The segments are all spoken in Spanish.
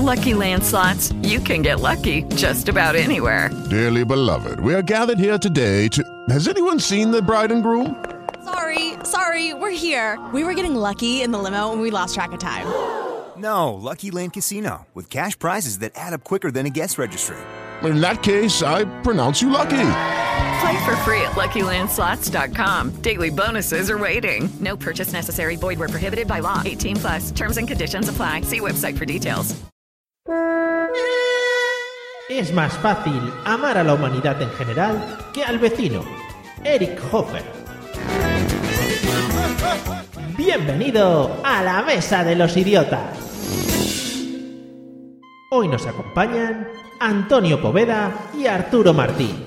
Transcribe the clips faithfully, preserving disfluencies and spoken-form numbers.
Lucky Land Slots, you can get lucky just about anywhere. Dearly beloved, we are gathered here today to... Has anyone seen the bride and groom? Sorry, sorry, we're here. We were getting lucky in the limo and we lost track of time. No, Lucky Land Casino, with cash prizes that add up quicker than a guest registry. In that case, I pronounce you lucky. Play for free at Lucky Land Slots dot com. Daily bonuses are waiting. No purchase necessary. Void where prohibited by law. eighteen plus. Terms and conditions apply. See website for details. Es más fácil amar a la humanidad en general que al vecino, Eric Hofer. Bienvenido a la Mesa de los Idiotas. Hoy nos acompañan Antonio Poveda y Arturo Martín.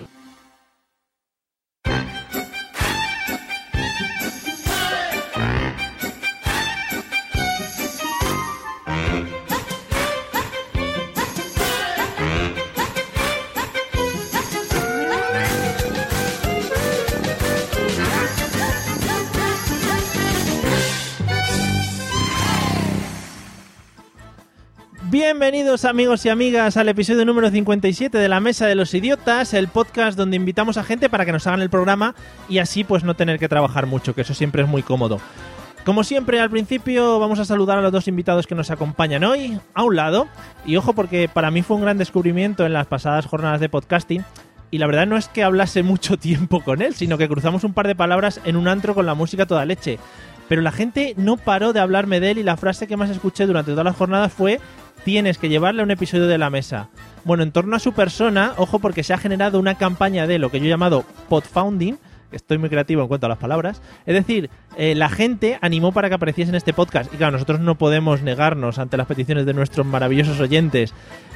Bienvenidos amigos y amigas al episodio número cincuenta y siete de La Mesa de los Idiotas, el podcast donde invitamos a gente para que nos hagan el programa y así pues no tener que trabajar mucho, que eso siempre es muy cómodo. Como siempre, al principio vamos a saludar a los dos invitados que nos acompañan hoy, a un lado, y ojo porque para mí fue un gran descubrimiento en las pasadas jornadas de podcasting, y la verdad no es que hablase mucho tiempo con él, sino que cruzamos un par de palabras en un antro con la música toda leche. Pero la gente no paró de hablarme de él y la frase que más escuché durante todas las jornadas fue: tienes que llevarle a un episodio de La Mesa. Bueno, en torno a su persona, ojo porque se ha generado una campaña de lo que yo he llamado podfounding, estoy muy creativo en cuanto a las palabras, es decir, eh, la gente animó para que apareciese en este podcast y claro, nosotros no podemos negarnos ante las peticiones de nuestros maravillosos oyentes.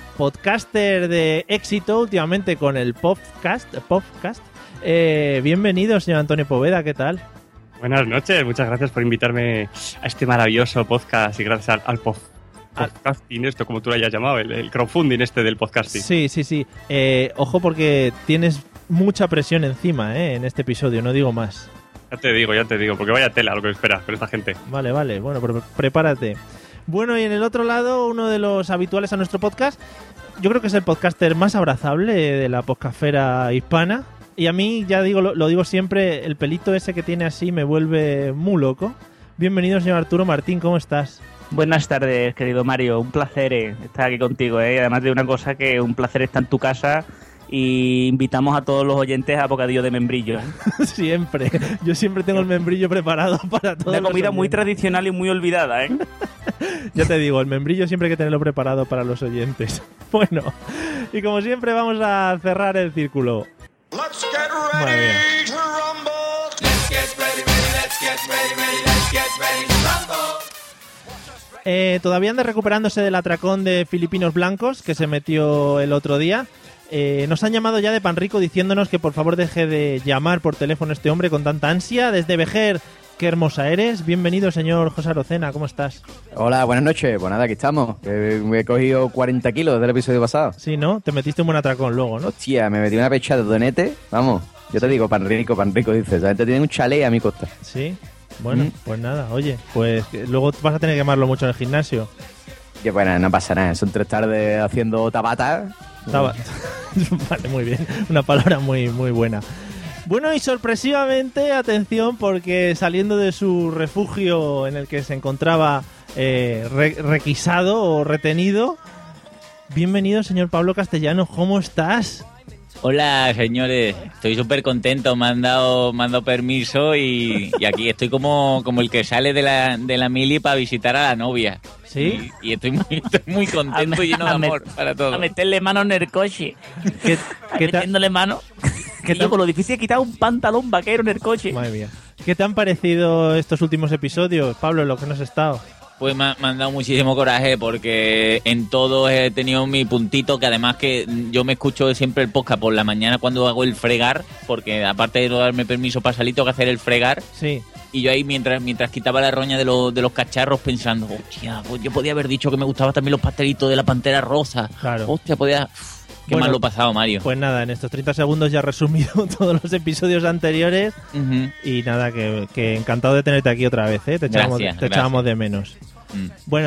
Podcaster de éxito últimamente con el podcast, podcast. Eh, bienvenido, señor Antonio Poveda, ¿qué tal? Buenas noches, muchas gracias por invitarme a este maravilloso podcast y gracias al, al pod, podcasting, esto como tú lo hayas llamado, el, el crowdfunding este del podcasting. Sí, sí, sí. Eh, ojo porque tienes mucha presión encima eh, en este episodio, no digo más. Ya te digo, ya te digo, porque vaya tela lo que esperas con esta gente. Vale, vale, bueno, pero prepárate. Bueno, y en el otro lado, uno de los habituales a nuestro podcast, yo creo que es el podcaster más abrazable de la podcastfera hispana. Y a mí, ya digo, lo, lo digo siempre, el pelito ese que tiene así me vuelve muy loco. Bienvenido, señor Arturo Martín, ¿cómo estás? Buenas tardes, querido Mario. Un placer eh, estar aquí contigo. Eh. Además de una cosa que un placer estar en tu casa y invitamos a todos los oyentes a bocadillo de membrillo. Siempre. Yo siempre tengo el membrillo preparado para todos. Una comida los muy tradicional y muy olvidada, ¿eh? Ya te digo, el membrillo siempre hay que tenerlo preparado para los oyentes. Bueno, y como siempre vamos a cerrar el círculo. Let's get ready to rumble. Let's get ready, ready, let's get ready, ready, let's get ready to rumble. Eh, todavía anda recuperándose del atracón de Filipinos Blancos que se metió el otro día. Eh, nos han llamado ya de Panrico diciéndonos que por favor deje de llamar por teléfono a este hombre con tanta ansia. Desde Vejer, qué hermosa eres. Bienvenido, señor José Arocena, ¿cómo estás? Hola, buenas noches. Pues nada, aquí estamos. Eh, me he cogido cuarenta kilos desde el episodio pasado. Sí, ¿no? Te metiste un buen atracón luego, ¿no? Hostia, me metí una pecha de donete. Vamos, yo te digo, pan rico, pan rico, dices. La gente tiene un chalet a mi costa. Sí, bueno, Mm. pues nada, oye, pues luego vas a tener que quemarlo mucho en el gimnasio. Que bueno, no pasa nada. Son tres tardes haciendo tabata. Taba- Vale, muy bien. Una palabra muy, muy buena. Bueno, y sorpresivamente, atención, porque saliendo de su refugio en el que se encontraba eh, re- requisado o retenido, bienvenido, señor Pablo Castellano, ¿cómo estás? Hola, señores, estoy súper contento, me han dado, me han dado permiso y, y aquí estoy como, como el que sale de la, de la mili para visitar a la novia. ¿Sí? Y, y estoy, muy, estoy muy contento y lleno de amor para A todos. meterle mano en el coche. ¿Qué, qué ta- Metiéndole mano. ¿Qué Y tal? yo con lo difícil de quitar un pantalón vaquero en el coche. Madre mía. ¿Qué te han parecido estos últimos episodios, Pablo, en lo que nos has estado? Pues me ha, me han dado muchísimo coraje porque en todos he tenido mi puntito, que además que yo me escucho siempre el podcast por la mañana cuando hago el fregar, porque aparte de no darme permiso para salir, tengo que hacer el fregar. Sí. Y yo ahí mientras mientras quitaba la roña de, los de los cacharros pensando, hostia, pues yo podía haber dicho que me gustaban también los pastelitos de la Pantera Rosa. Claro. Hostia, podía... Uf, qué Bueno, mal lo he pasado, Mario. Pues nada, en estos treinta segundos ya he resumido todos los episodios anteriores. Uh-huh. Y nada, que, que encantado de tenerte aquí otra vez, ¿eh? Te echábamos, Gracias, te gracias. echábamos de menos. Mm. Bueno,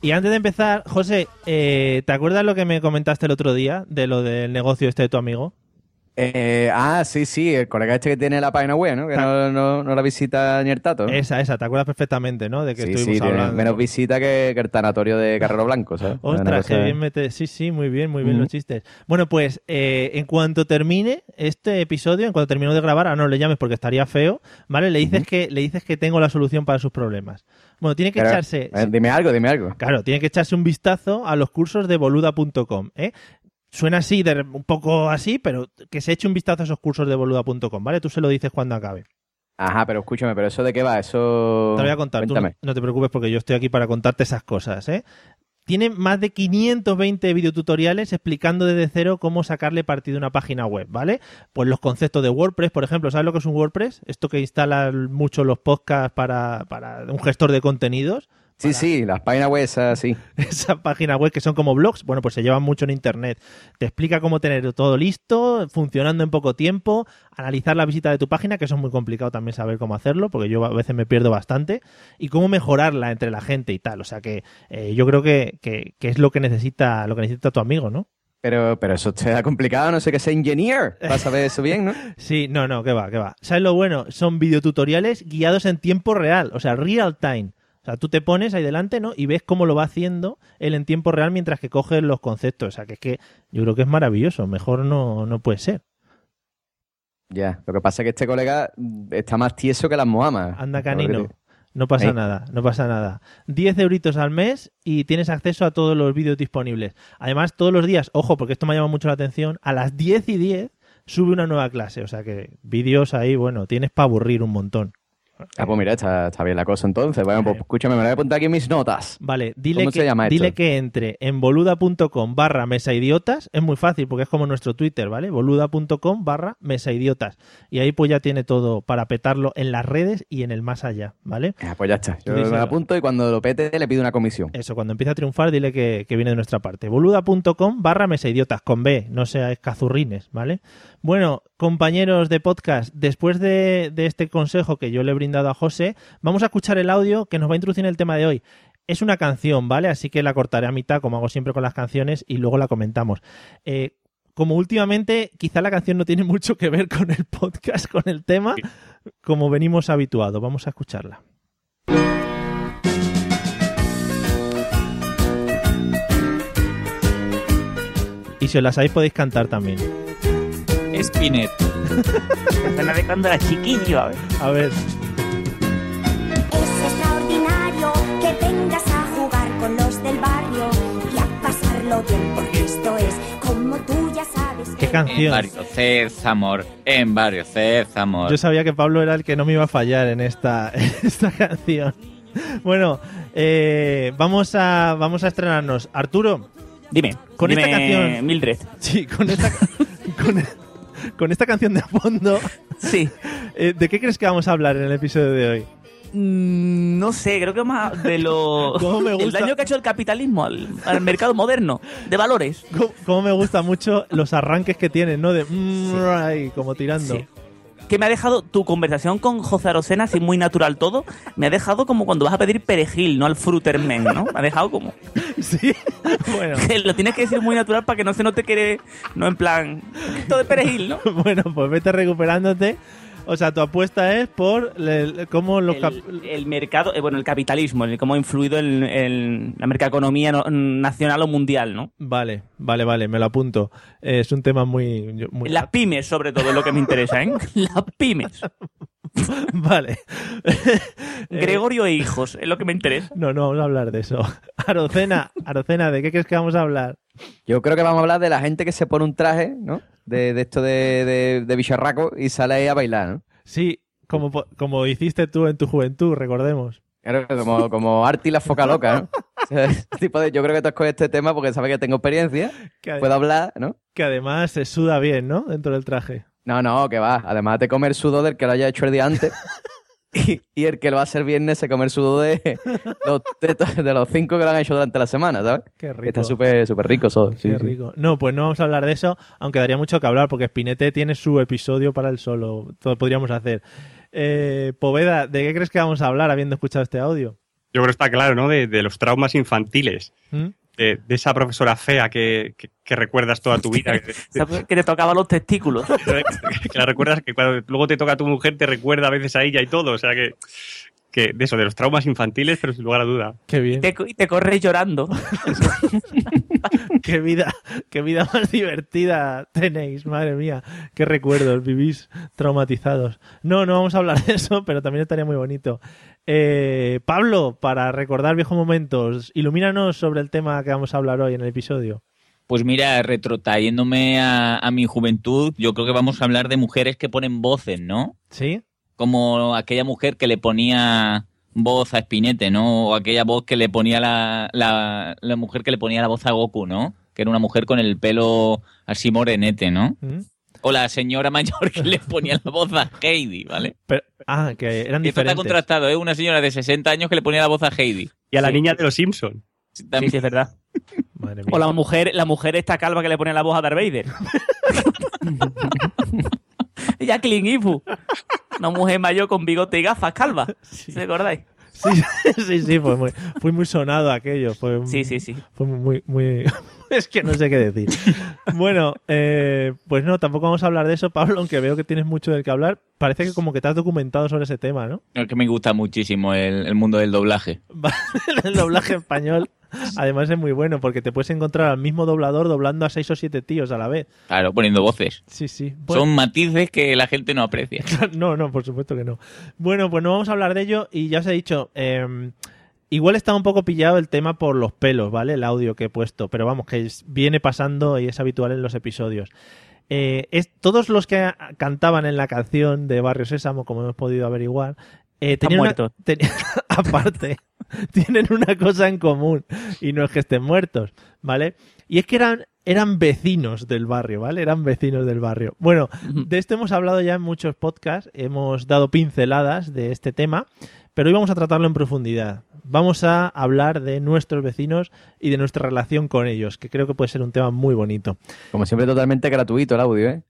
Y antes de empezar, José, eh, ¿te acuerdas lo que me comentaste el otro día de lo del negocio este de tu amigo? Eh, ah, sí, sí, el colega este que tiene la página web, ¿no? Que no, no, no la visita ni el tato, ¿no? Esa, esa, ¿te acuerdas perfectamente, no? De que Sí, estuvimos sí, tiene hablando. menos visita que, que el tanatorio de Carrero Blanco, ¿sabes? Una Ostras, cosa- qué bien mete. Sí, sí, muy bien, muy bien Ujú. los chistes. Bueno, pues eh, en cuanto termine este episodio, en cuanto termino de grabar, ahora no le llames porque estaría feo, ¿vale? Le dices Ujú. que le dices que tengo la solución para sus problemas. Bueno, tiene que Pero, echarse. eh, dime algo, dime algo. Claro, tiene que echarse un vistazo a los cursos de boluda punto com, ¿eh? Suena así, de, un poco así, pero que se eche un vistazo a esos cursos de boluda punto com, ¿vale? Tú se lo dices cuando acabe. Ajá, pero escúchame, ¿pero eso de qué va? Eso... Te lo voy a contar, tú no, Cuéntame. no te preocupes porque yo estoy aquí para contarte esas cosas, ¿eh? Tiene más de quinientos veinte videotutoriales explicando desde cero cómo sacarle partido a una página web, ¿vale? Pues los conceptos de WordPress, por ejemplo, ¿sabes lo que es un WordPress? Esto que instalan mucho los podcasts para, para un gestor de contenidos. Sí, sí, las páginas web esas, sí. Esa página web que son como blogs, bueno, pues se llevan mucho en internet. Te explica cómo tener todo listo, funcionando en poco tiempo, analizar la visita de tu página, que eso es muy complicado también saber cómo hacerlo, porque yo a veces me pierdo bastante, y cómo mejorarla entre la gente y tal. O sea que eh, yo creo que, que, que es lo que necesita, lo que necesita tu amigo, ¿no? Pero, pero eso te da complicado, no sé qué sea engineer, para saber eso bien, ¿no? Sí, no, no, que va, que va. ¿Sabes lo bueno? Son videotutoriales guiados en tiempo real, o sea, real time. O sea, tú te pones ahí delante, ¿no? Y ves cómo lo va haciendo él en tiempo real mientras que coges los conceptos. O sea, que es que yo creo que es maravilloso. Mejor no, no puede ser. Ya, lo que pasa es que este colega mm, está más tieso que las mohamas. Anda, canino. Porque- No pasa ¿Eh? nada, no pasa nada. diez euritos al mes y tienes acceso a todos los vídeos disponibles. Además, todos los días, ojo, porque esto me llama mucho la atención, a las diez y diez sube una nueva clase. O sea que vídeos ahí, bueno, tienes para aburrir un montón. Ah, pues mira, está, está bien la cosa entonces. Bueno, pues escúchame, me lo voy a apuntar aquí en mis notas. Vale, dile, ¿Cómo que, se llama esto? dile que entre en boluda.com barra mesaidiotas. Es muy fácil porque es como nuestro Twitter, ¿vale? boluda.com barra mesaidiotas. Y ahí pues ya tiene todo para petarlo en las redes y en el más allá, ¿vale? Ah, pues ya está. Yo Tú díselo. me lo apunto y cuando lo pete le pido una comisión. Eso, cuando empiece a triunfar, dile que, que viene de nuestra parte. boluda.com barra mesaidiotas, con B, no seáis cazurrines, ¿vale? Bueno, compañeros de podcast, después de, de este consejo que yo le he brindado a José, vamos a escuchar el audio que nos va a introducir en el tema de hoy. Es una canción, ¿vale? Así que la cortaré a mitad, como hago siempre con las canciones, y luego la comentamos. Eh, como últimamente, quizá la canción no tiene mucho que ver con el podcast, con el tema, como venimos habituados. Vamos a escucharla. Y si os la sabéis podéis cantar también. Spinet. Suena de cuando era chiquillo, a ver. A ver, Es extraordinario que vengas a jugar con los del barrio y a pasarlo bien, porque esto es como tú ya sabes. qué En canción. Barrio Cézamor, en Barrio Cézamor. Yo sabía que Pablo era el que no me iba a fallar en esta, en esta canción. Bueno, eh, vamos a vamos a estrenarnos. Arturo, Dime, Con dime, esta canción- Mildred. sí, con esta, con, con esta canción de fondo, Sí. eh, ¿de qué crees que vamos a hablar en el episodio de hoy? Mm, no sé, creo que más de lo... ¿Cómo me el gusta? daño que ha hecho el capitalismo al, al mercado moderno de valores. ¿Cómo, cómo me gustan mucho los arranques que tienen, ¿no? De mm, ahí, como tirando. Sí. Que me ha dejado tu conversación con José Arocena, así muy natural todo, me ha dejado como cuando vas a pedir perejil, no al frutermen, ¿no? Me ha dejado como... Sí, bueno. Que lo tienes que decir muy natural para que no se note que eres, no en plan, todo de perejil, ¿no? Bueno, pues vete recuperándote. O sea, tu apuesta es por le- cómo los... cap- El, el mercado, eh, bueno, el capitalismo, el cómo ha influido en, en la mercaeconomía no- nacional o mundial, ¿no? Vale, vale, vale, me lo apunto. Eh, es un tema muy... yo- muy... Las pymes, sobre todo, es lo que me interesa, ¿eh? Las pymes. Vale. Eh, Gregorio e hijos, es lo que me interesa. No, no vamos a hablar de eso. Arocena, Arocena, ¿de qué crees que vamos a hablar? Yo creo que vamos a hablar de la gente que se pone un traje, ¿no? De, de esto de, de, de bicharraco y sale ahí a bailar, ¿no? Sí, como, po- como hiciste tú en tu juventud, recordemos. Claro, como, como Arti la foca loca, ¿no? O sea, ese tipo de, yo creo que tú escoges este tema porque sabes que tengo experiencia, Que, ade- puedo hablar, ¿no? que además se suda bien, ¿no? Dentro del traje. No, no, que va. Además te come el sudor del que lo haya hecho el día antes. Y, y el que lo va a hacer viernes se come el sudor de los, de, de los cinco que lo han hecho durante la semana, ¿sabes? Qué rico. Está súper súper rico eso. Sí, Qué sí. rico. No, pues no vamos a hablar de eso, aunque daría mucho que hablar, porque Spinete tiene su episodio para el solo. Todo podríamos hacer. Eh, Poveda, ¿de qué crees que vamos a hablar habiendo escuchado este audio? Yo creo que está claro, ¿no? De, de los traumas infantiles. ¿Mm? De, de esa profesora fea que, que, que recuerdas toda tu vida. Que, que te tocaba los testículos. que la recuerdas, que cuando luego te toca a tu mujer te recuerda a veces a ella y todo. O sea que, que de eso, de los traumas infantiles, pero sin lugar a duda. Qué bien. Y te, y te corres llorando. qué vida, qué vida más divertida tenéis, madre mía. Qué recuerdos, vivís traumatizados. No, no vamos a hablar de eso, pero también estaría muy bonito. Eh, Pablo, para recordar viejos momentos, ilumínanos sobre el tema que vamos a hablar hoy en el episodio. Pues mira, retrotrayéndome a, a mi juventud, yo creo que vamos a hablar de mujeres que ponen voces, ¿no? ¿Sí? Como aquella mujer que le ponía voz a Spinette, ¿no? O aquella voz que le ponía la, la, la mujer que le ponía la voz a Goku, ¿no? Que era una mujer con el pelo así morenete, ¿no? ¿Mm? O la señora mayor que le ponía la voz a Heidi, ¿vale? Pero, ah, que eran y esto diferentes. está contrastado, ¿eh? Una señora de sesenta años que le ponía la voz a Heidi. Y a la sí. niña de los Simpsons. Sí, sí, sí, es verdad. Madre mía. O la mujer, la mujer esta calva que le ponía la voz a Darth Vader. Jacqueline Ifu. Una mujer mayor con bigote y gafas, calva. Sí. ¿Se acordáis? Sí, sí, sí, fue muy, fue muy sonado aquello. Fue, sí, sí, sí. Fue muy, muy... Es que no sé qué decir. Bueno, eh, pues no, tampoco vamos a hablar de eso, Pablo, aunque veo que tienes mucho del que hablar. Parece que como que te has documentado sobre ese tema, ¿no? Es que me gusta muchísimo el, el mundo del doblaje. El doblaje español, además, es muy bueno, porque te puedes encontrar al mismo doblador doblando a seis o siete tíos a la vez. Claro, poniendo voces. Sí, sí. Bueno, son matices que la gente no aprecia. No, no, por supuesto que no. Bueno, pues no vamos a hablar de ello y ya os he dicho... Eh, igual está un poco pillado el tema por los pelos, ¿vale? El audio que he puesto, pero vamos, que es, viene pasando y es habitual en los episodios. Eh, es, todos los que cantaban en la canción de Barrio Sésamo, como hemos podido averiguar, eh, tenían una, ten, aparte, tienen una cosa en común y no es que estén muertos, ¿vale? Y es que eran, eran vecinos del barrio, ¿vale? Eran vecinos del barrio. Bueno, de esto hemos hablado ya en muchos podcasts, hemos dado pinceladas de este tema, pero hoy vamos a tratarlo en profundidad. Vamos a hablar de nuestros vecinos y de nuestra relación con ellos, que creo que puede ser un tema muy bonito. Como siempre, totalmente gratuito el audio, ¿eh?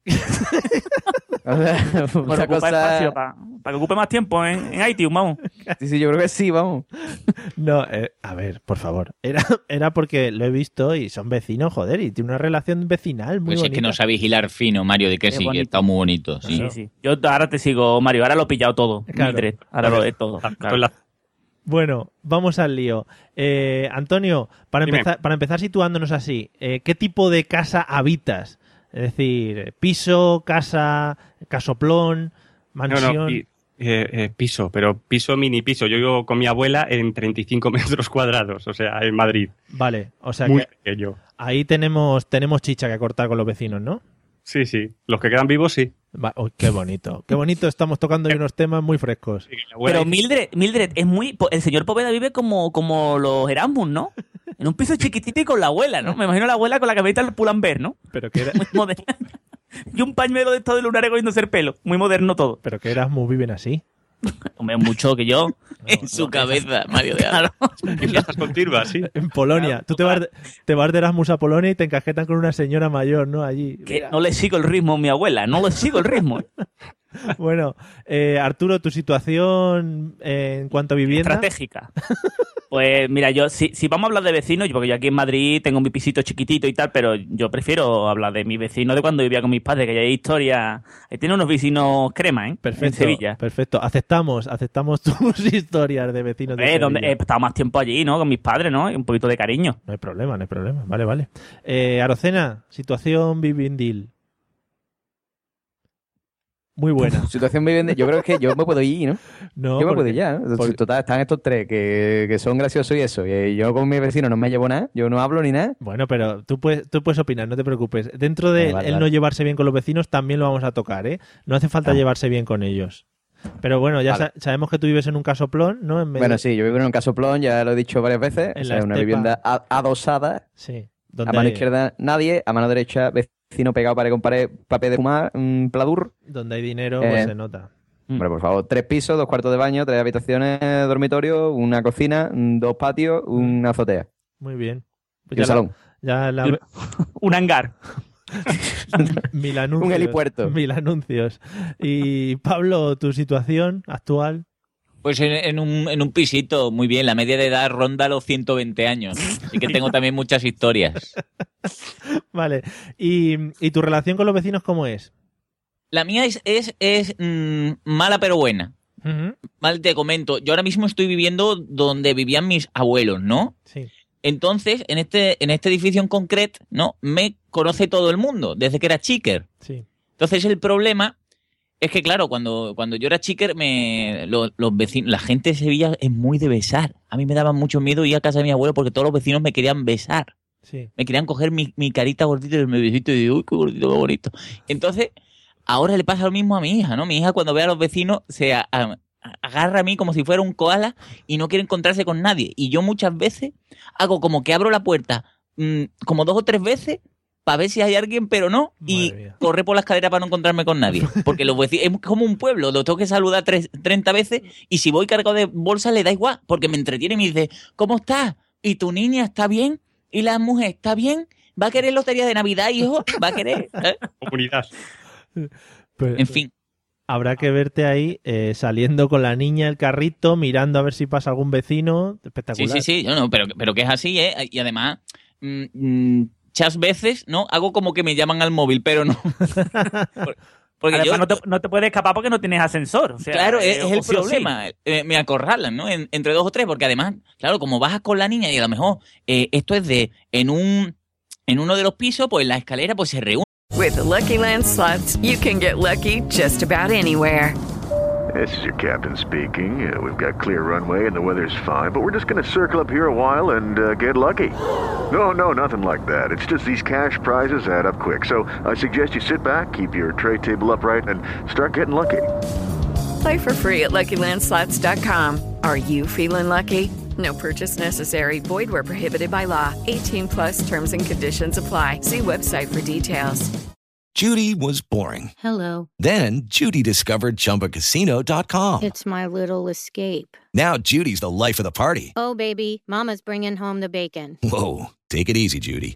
O sea, bueno, ocupa cosa... espacio para pa que ocupe más tiempo ¿eh? En iTunes, vamos. Sí, sí, yo creo que sí, vamos. No, eh, a ver, por favor. Era, era porque lo he visto y son vecinos, joder, y tiene una relación vecinal muy pues bonita. Es que no sabéis hilar fino, Mario, de que Qué sí, bonito. Que está muy bonito. Sí. sí, sí. Yo ahora te sigo, Mario, ahora lo he pillado todo. Claro. Mildred, ahora lo he todo. Claro. Bueno, vamos al lío. Eh, Antonio, para empezar, para empezar situándonos así, eh, ¿qué tipo de casa habitas? Es decir, piso, casa, casoplón, mansión... No, no, pi eh, eh, piso, pero piso mini piso. Yo vivo con mi abuela en treinta y cinco metros cuadrados, o sea, en Madrid. Vale, o sea Muy que pequeño. Ahí tenemos, tenemos chicha que cortar con los vecinos, ¿no? Sí, sí. Los que quedan vivos, sí. Va, oh, qué bonito. Qué bonito, estamos tocando hoy unos temas muy frescos. Pero Mildred, Mildred es muy... El señor Poveda vive como, como los Erasmus, ¿no? En un piso chiquitito y con la abuela, ¿no? Me imagino la abuela con la camiseta del Pull&Bear, ¿no? Pero que era... Muy moderna. Y un pañuelo de todo de lunar cogiéndose el pelo. Muy moderno todo. Pero que Erasmus viven así. Hombre, mucho que yo. No, en su no, cabeza, Mario de Aro. En fiestas continuas, sí. En Polonia. Claro, tú te vas, de, te vas de Erasmus a Polonia y te encajetan con una señora mayor, ¿no? Allí. Que no le sigo el ritmo a mi abuela, no le sigo el ritmo. Bueno, eh, Arturo, tu situación eh, en cuanto a vivienda. Estratégica. Pues mira, yo si, si vamos a hablar de vecinos, porque yo aquí en Madrid tengo mi pisito chiquitito y tal, pero yo prefiero hablar de mi vecino de cuando vivía con mis padres, que ya hay historia. Ahí tiene unos vecinos crema, ¿eh? Perfecto, en Sevilla. Perfecto. Aceptamos, aceptamos tus historias de vecinos de eh, Sevilla. Donde he estado más tiempo allí, ¿no? Con mis padres, ¿no? Y un poquito de cariño. No hay problema, no hay problema. Vale, vale. Eh, Arocena, situación vivindil. Muy buena. Situación vivienda. Yo creo que yo me puedo ir, ¿no? No, yo me puedo ir ya. ¿no? Porque... Total, están estos tres que, que son graciosos y eso. Y yo con mi vecino no me llevo nada. Yo no hablo ni nada. Bueno, pero tú puedes, tú puedes opinar, no te preocupes. Dentro de vale, vale, el vale. no llevarse bien con los vecinos también lo vamos a tocar, ¿eh? No hace falta ah. llevarse bien con ellos. Pero bueno, ya vale. sa sabemos que tú vives en un casoplón, ¿no? En medio... Bueno, sí, yo vivo en un casoplón, ya lo he dicho varias veces. En o sea, una vivienda adosada. Sí. A mano hay... izquierda nadie, a mano derecha vecino pegado pared con pared, papel de fumar, un pladur. Donde hay dinero, eh, pues se nota. Hombre, por favor, tres pisos, dos cuartos de baño, tres habitaciones, dormitorio, una cocina, dos patios, una azotea. Muy bien. Pues y un salón. La, ya la... un hangar. Mil anuncios. Un helipuerto. Mil anuncios. Y Pablo, tu situación actual. Pues en, en, un, en un pisito, muy bien. La media de edad ronda los ciento veinte años. Así que tengo también muchas historias. Vale. ¿Y, ¿Y tu relación con los vecinos cómo es? La mía es, es, es mmm, mala pero buena. Uh-huh. Mal te comento. Yo ahora mismo estoy viviendo donde vivían mis abuelos, ¿no? Sí. Entonces, en este, en este edificio en concreto, ¿no? Me conoce todo el mundo, desde que era chiquer. Sí. Entonces, el problema es que, claro, cuando, cuando yo era chiquer, me, los, los vecinos, la gente de Sevilla es muy de besar. A mí me daba mucho miedo ir a casa de mi abuelo porque todos los vecinos me querían besar. Sí. Me querían coger mi, mi carita gordita y me besito y digo, uy, qué gordito, qué bonito. Entonces, ahora le pasa lo mismo a mi hija, ¿no? Mi hija cuando ve a los vecinos se a, a, agarra a mí como si fuera un koala y no quiere encontrarse con nadie. Y yo muchas veces hago como que abro la puerta mmm, como dos o tres veces para ver si hay alguien, pero no, y corre por la escalera para no encontrarme con nadie. Porque los vecinos, es como un pueblo, lo tengo que saludar tres, treinta veces y si voy cargado de bolsa le da igual, porque me entretiene y me dice, ¿cómo estás? ¿Y tu niña está bien? ¿Y la mujer está bien? ¿Va a querer lotería de Navidad, hijo? ¿Va a querer? ¿Eh? Comunidad. Pues, en fin. Habrá que verte ahí eh, saliendo con la niña, el carrito, mirando a ver si pasa algún vecino. Espectacular. Sí, sí, sí, no, no, pero, pero que es así, ¿eh? Y además, mmm, mmm, muchas veces, ¿no? Hago como que me llaman al móvil, pero no. Porque además, yo, no, te, no te puedes escapar porque no tienes ascensor. O sea, claro, es, eh, es el sí problema. Sí. Eh, me acorralan, ¿no? En, entre dos o tres, porque además, claro, como bajas con la niña y a lo mejor eh, esto es de en un en uno de los pisos, pues la escalera pues se reúne. With the Lucky Land Slots, you can get lucky just about anywhere. This is your captain speaking. Uh, we've got clear runway and the weather's fine, but we're just going to circle up here a while and uh, get lucky. No, no, nothing like that. It's just these cash prizes add up quick. So I suggest you sit back, keep your tray table upright, and start getting lucky. Play for free at Lucky Land Slots dot com. Are you feeling lucky? No purchase necessary. Void where prohibited by law. eighteen plus terms and conditions apply. See website for details. Judy was boring. Hello. Then Judy discovered Chumba Casino dot com. It's my little escape. Now Judy's the life of the party. Oh, baby, mama's bringing home the bacon. Whoa, take it easy, Judy.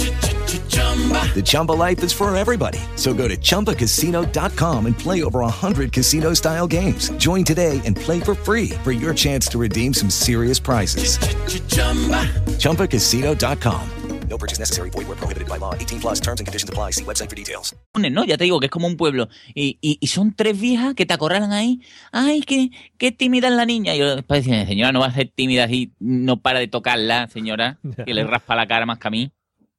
The Chumba life is for everybody. So go to Chumba Casino dot com and play over one hundred casino-style games. Join today and play for free for your chance to redeem some serious prizes. Chumba Casino dot com. No purchase necessary. Void where prohibited by law. eighteen plus terms and conditions apply. See website for details. No, ya te digo que es como un pueblo. Y, y, y son tres viejas que te acorralan ahí. Ay, qué, qué tímida es la niña. Y yo después decía, señora, no va a ser tímida así. No para de tocarla, señora. Que le raspa la cara más que a mí.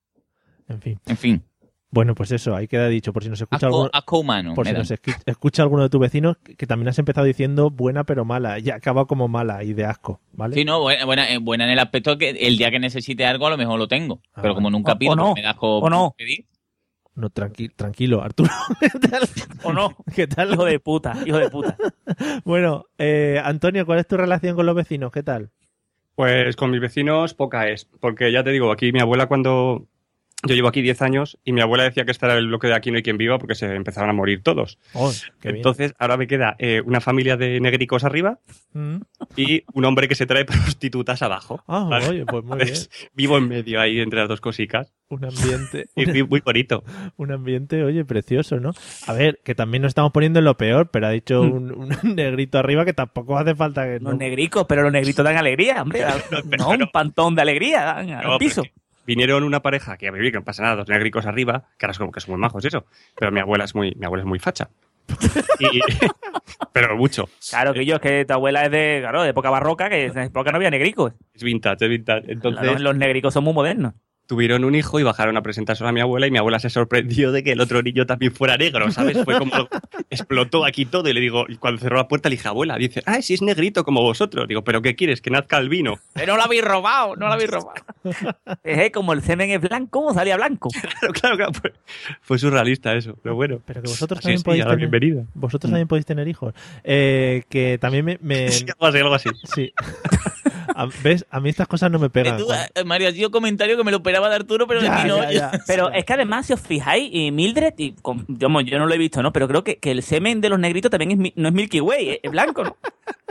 En fin. En fin. Bueno, pues eso, ahí queda dicho. Por si nos escucha asco, alguno, asco humano. por si nos escu- escucha alguno de tus vecinos, que, que también has empezado diciendo buena pero mala. Y acaba como mala y de asco, ¿vale? Sí, no, buena, buena, buena en el aspecto que el día que necesite algo a lo mejor lo tengo. Ah, pero como nunca o, pido, o no, me da asco o no. pedir. No, tranqui- tranquilo, Arturo. ¿Qué tal? ¿O no? ¿Qué tal? Hijo de puta, hijo de puta. Bueno, eh, Antonio, ¿cuál es tu relación con los vecinos? ¿Qué tal? Pues con mis vecinos poca es, porque ya te digo, aquí mi abuela cuando... Yo llevo aquí diez años y mi abuela decía que este era el bloque de Aquí no hay quien viva porque se empezaron a morir todos. Oh, qué bien. Entonces ahora me queda eh, una familia de negricos arriba Mm. y un hombre que se trae prostitutas abajo. Ah, ¿vale? oye, pues muy Entonces, vivo en medio ahí entre las dos cositas. Un ambiente. Y muy, muy bonito. Un ambiente, oye, precioso, ¿no? A ver, que también nos estamos poniendo en lo peor, pero ha dicho un, un negrito arriba que tampoco hace falta que... Los no. negricos, pero los negritos dan alegría, hombre. No, pero No, un no. pantón de alegría dan al No, piso. pero vinieron una pareja que a vivir, que no pasa nada, dos negricos arriba, que ahora es como que son muy majos eso. Pero mi abuela es muy, mi abuela es muy facha. Y, pero mucho. Claro, que yo, es que tu abuela es de, claro, de época barroca, que en época no había negricos. Es vintage, es vintage. Entonces, Los, los negricos son muy modernos. tuvieron un hijo y bajaron a presentárselo a mi abuela y mi abuela se sorprendió de que el otro niño también fuera negro, ¿sabes? Fue como explotó aquí todo y le digo, y cuando cerró la puerta le dije, abuela, dice, ah, si es negrito como vosotros. Digo, ¿pero qué quieres? Que nazca el vino. Pero no lo habéis robado, no lo habéis robado. Es como el semen es blanco, salía blanco. Claro, claro, claro. Fue, fue surrealista eso, pero bueno. Pero que vosotros Así también es, podéis sí, a la tener... bienvenida. Vosotros también podéis tener hijos. Eh, que también me... me... Sí, algo así, algo así. Sí. A, ¿Ves? A mí estas cosas no me pegan. Tú, eh, Mario, has dicho comentario que me lo esperaba de Arturo, pero Ya, de ti no. ya, ya. Pero es que además, si os fijáis, y Mildred, y con- yo, yo no lo he visto, ¿no? Pero creo que, que el semen de los negritos también es, mi- no es Milky Way, es, es blanco, ¿no?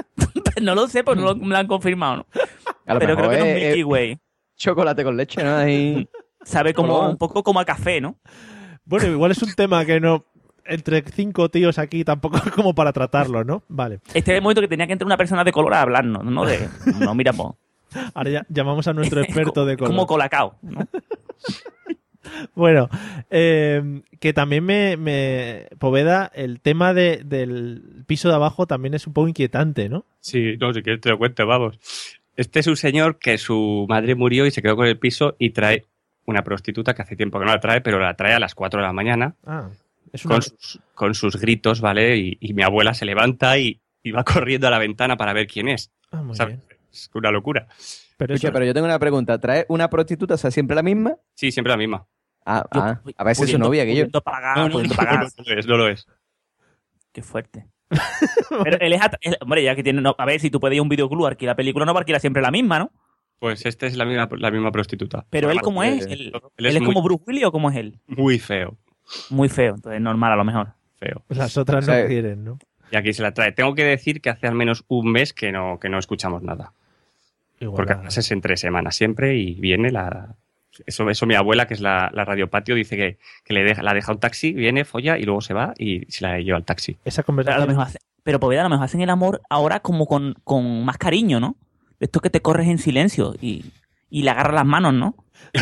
No lo sé, pues no lo, me lo han confirmado, ¿no? A lo Pero creo mejor que no es es- Milky es Way. chocolate con leche, ¿no? Ahí... Sabe como Color. un poco como a café, ¿no? Bueno, igual es un tema que no... entre cinco tíos aquí tampoco es como para tratarlo, ¿no? Vale. Este es el momento que tenía que entrar una persona de color a hablarnos, ¿no? De, no, mira, po. Ahora ya llamamos a nuestro experto de color. Como Colacao, ¿no? Bueno, eh, que también me, me... Poveda, el tema de, del piso de abajo también es un poco inquietante, ¿no? Sí, no, si quieres te lo cuento, vamos. Este es un señor que su madre murió y se quedó con el piso y trae una prostituta que hace tiempo que no la trae, pero la trae a las cuatro de la mañana. Ah, es una... con, sus, con sus gritos, ¿vale? Y, y mi abuela se levanta y, y va corriendo a la ventana para ver quién es. Ah, muy ¿sabes? bien. Es una locura. Pero, Escucha, eso... pero yo tengo una pregunta. ¿Trae una prostituta, o sea, siempre la misma? Sí, siempre la misma. Ah, Yo, ah a veces es su novia, que yo. Pudiendo pagar, No, no, pudiendo no, pagar. no, no lo es, no lo es. Qué fuerte. Pero él es, at- él- hombre, ya que tiene, no, a ver, si tú puedes ir a un videoclub a alquilar película, no va a alquilar siempre la misma, ¿no? Pues este es la misma, la misma prostituta. Pero él, Normal. ¿cómo es? Él, ¿Él, él él es muy, como Bruce Willis o cómo es él? muy feo. Muy feo, entonces normal a lo mejor. Feo. Las otras no O sea, quieren, ¿no? Y aquí se la trae. Tengo que decir que hace al menos un mes que no, que no escuchamos nada. Igual Porque nada. además es en tres semanas siempre y viene la... Eso, eso mi abuela, que es la, la radiopatio, dice que, que le deja, la deja un taxi, viene, folla y luego se va y se la lleva al taxi. Esa Pero, a lo conversación... mejor hace- pero Poveda, a lo mejor hacen el amor ahora como con, con más cariño, ¿no? Esto que te corres en silencio y, y le agarras las manos, ¿no?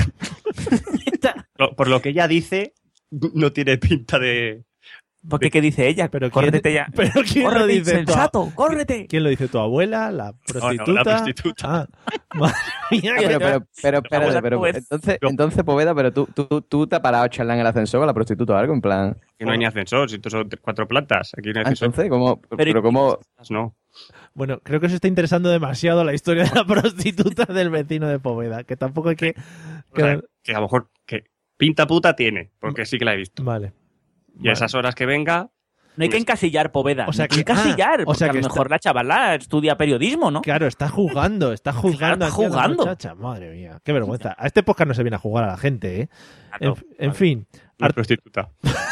Lo- Por lo que ella dice, no tiene pinta de... Porque ¿qué dice ella? Pero Córrete ¿quién, ya. pero ¿quién lo Córrete, dice? insensato, córrete. ¿Quién lo dice? ¿Tu abuela? ¿La prostituta? No, no, la prostituta. Ah, madre mía, Pero, que- pero, pero, espérate, abuela, pero, pues- entonces, No. entonces, Poveda, pero tú, tú, tú te has parado a charlar en el ascensor con la prostituta o algo, en plan. Que no hay ni ascensor, si estos son cuatro plantas. Aquí no hay Ah, ascensor. entonces, ¿cómo? Pero- Pero, ¿cómo? No. Bueno, creo que os está interesando demasiado la historia de la prostituta del vecino de Poveda, que tampoco hay que... O que- sea, que a lo mejor que pinta puta tiene, porque sí que la he visto. Vale. Y a esas horas que venga, No hay que encasillar, Poveda. O sea no hay que que- ah, encasillar. o sea porque que a lo mejor la chavala estudia periodismo, ¿no? Claro, está jugando, está jugando. está aquí a la jugando. muchacha. Madre mía, qué vergüenza. A este podcast no se viene a jugar a la gente, ¿eh? En, Claro, en fin, una Ar- prostituta.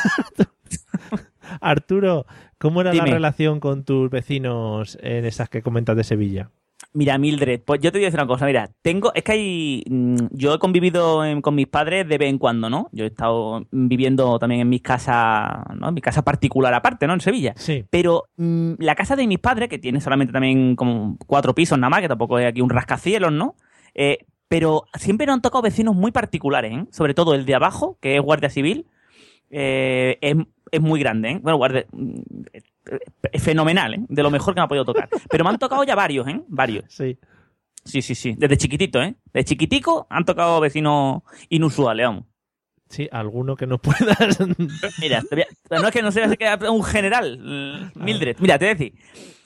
Arturo, ¿cómo era la Dime. relación con tus vecinos en esas que comentas de Sevilla? Mira, Mildred, pues yo te voy a decir una cosa. Mira, tengo, es que hay, mm, yo he convivido en- con mis padres de vez en cuando, ¿no? Yo he estado viviendo también en mis casas, ¿no? En mi casa particular aparte, ¿no? En Sevilla. Sí. Pero mm, la casa de mis padres, que tiene solamente también como cuatro pisos nada más, que tampoco es aquí un rascacielos, ¿no? Eh, pero siempre nos han tocado vecinos muy particulares, ¿eh? Sobre todo el de abajo, que es guardia civil, eh, es, es muy grande, ¿eh? Bueno, guardia... Es fenomenal, ¿eh? De lo mejor que me ha podido tocar. Pero me han tocado ya varios, ¿eh? Varios. Sí. Sí, sí, sí. Desde chiquitito, ¿eh? Desde chiquitico han tocado vecinos inusuales, vamos. Sí, alguno que no puedas... Mira, te voy a- no es que no se quede un general, Mildred. Mira, te voy a decir.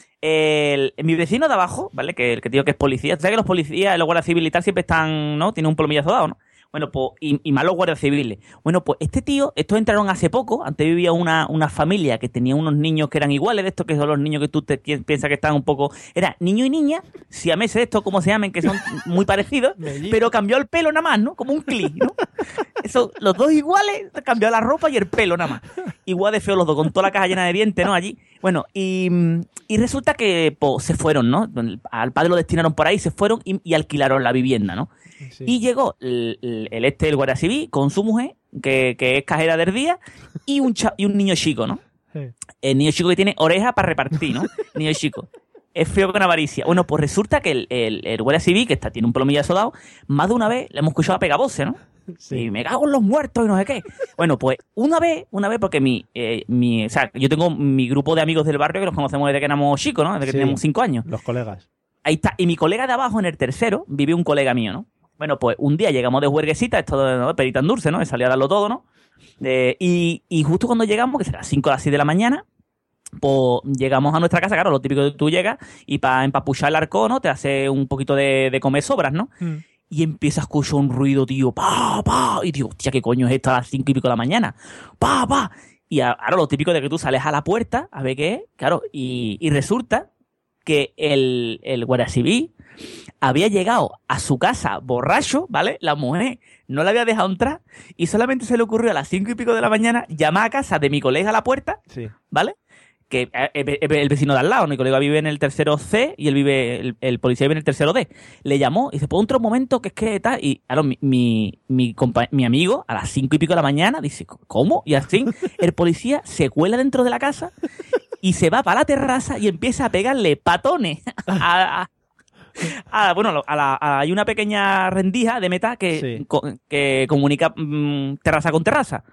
El, mi vecino de abajo, ¿vale? Que el que digo que es policía. ¿Sabes que los policías, los guardias civiles y tal siempre están, ¿no? Tienen un plomillazo dado, ¿no? Bueno, pues, y, y más los guardias civiles. Bueno, pues este tío, estos entraron hace poco. Antes vivía una, una familia que tenía unos niños que eran iguales de estos, que son los niños que tú te pi- piensas que están un poco... Era niño y niña, siameses de estos, como se llamen, que son muy parecidos, pero cambió el pelo nada más, ¿no? Como un clic, ¿no? Eso, los dos iguales, cambió la ropa y el pelo nada más. Igual de feo los dos, con toda la caja llena de dientes, ¿no? Allí. Bueno, y, y resulta que pues, se fueron, ¿no? Al padre lo destinaron por ahí, se fueron y, y alquilaron la vivienda, ¿no? Sí. Y llegó el, el- el este, el guardia civil, con su mujer, que, que es cajera del día, y un, cha- y un niño chico, ¿no? Sí. El niño chico que tiene oreja para repartir, ¿no? Niño chico. Es feo con avaricia. Bueno, pues resulta que el, el, el guardia civil, que está, tiene un plomillazo dado, más de una vez le hemos escuchado a pegar voces, ¿no? Sí. Y me cago en los muertos y no sé qué. Bueno, pues una vez, una vez, porque mi, eh, mi, o sea, yo tengo mi grupo de amigos del barrio que los conocemos desde que éramos chicos, ¿no? Desde que Sí. teníamos cinco años. Los colegas. Ahí está. Y mi colega de abajo, en el tercero, vive un colega mío, ¿no? Bueno, pues un día llegamos de huerguesita, esto de ¿no? perita en dulce, ¿no? He salido a darlo todo, ¿no? Eh, y, y justo cuando llegamos, que será las cinco o las seis de la mañana, pues llegamos a nuestra casa, claro, lo típico de tú llegas y para empapuchar el arco, ¿no? Te hace un poquito de, de comer sobras, ¿no? Mm. Y empieza a escuchar un ruido, tío, pa, pa, y digo, hostia, ¿qué coño es esto a las cinco y pico de la mañana? Pa, pa. Y a- ahora lo típico de que tú sales a la puerta a ver qué es, claro, y, y resulta que el, el guardia civil había llegado a su casa borracho, ¿vale? La mujer no la había dejado entrar y solamente se le ocurrió a las cinco y pico de la mañana llamar a casa de mi colega a la puerta, Sí. ¿vale? que el, el vecino de al lado, mi colega vive en el tercero C y él vive, el, el policía vive en el tercero D. Le llamó y dice, pues otro momento que es que tal. Y claro, mi, mi, mi, compa- mi amigo a las cinco y pico de la mañana dice, ¿cómo? Y así el policía se cuela dentro de la casa y se va para la terraza y empieza a pegarle patones a... a Ah, bueno, a la, a, hay una pequeña rendija de meta que, Sí. co- que comunica mm, terraza con terraza.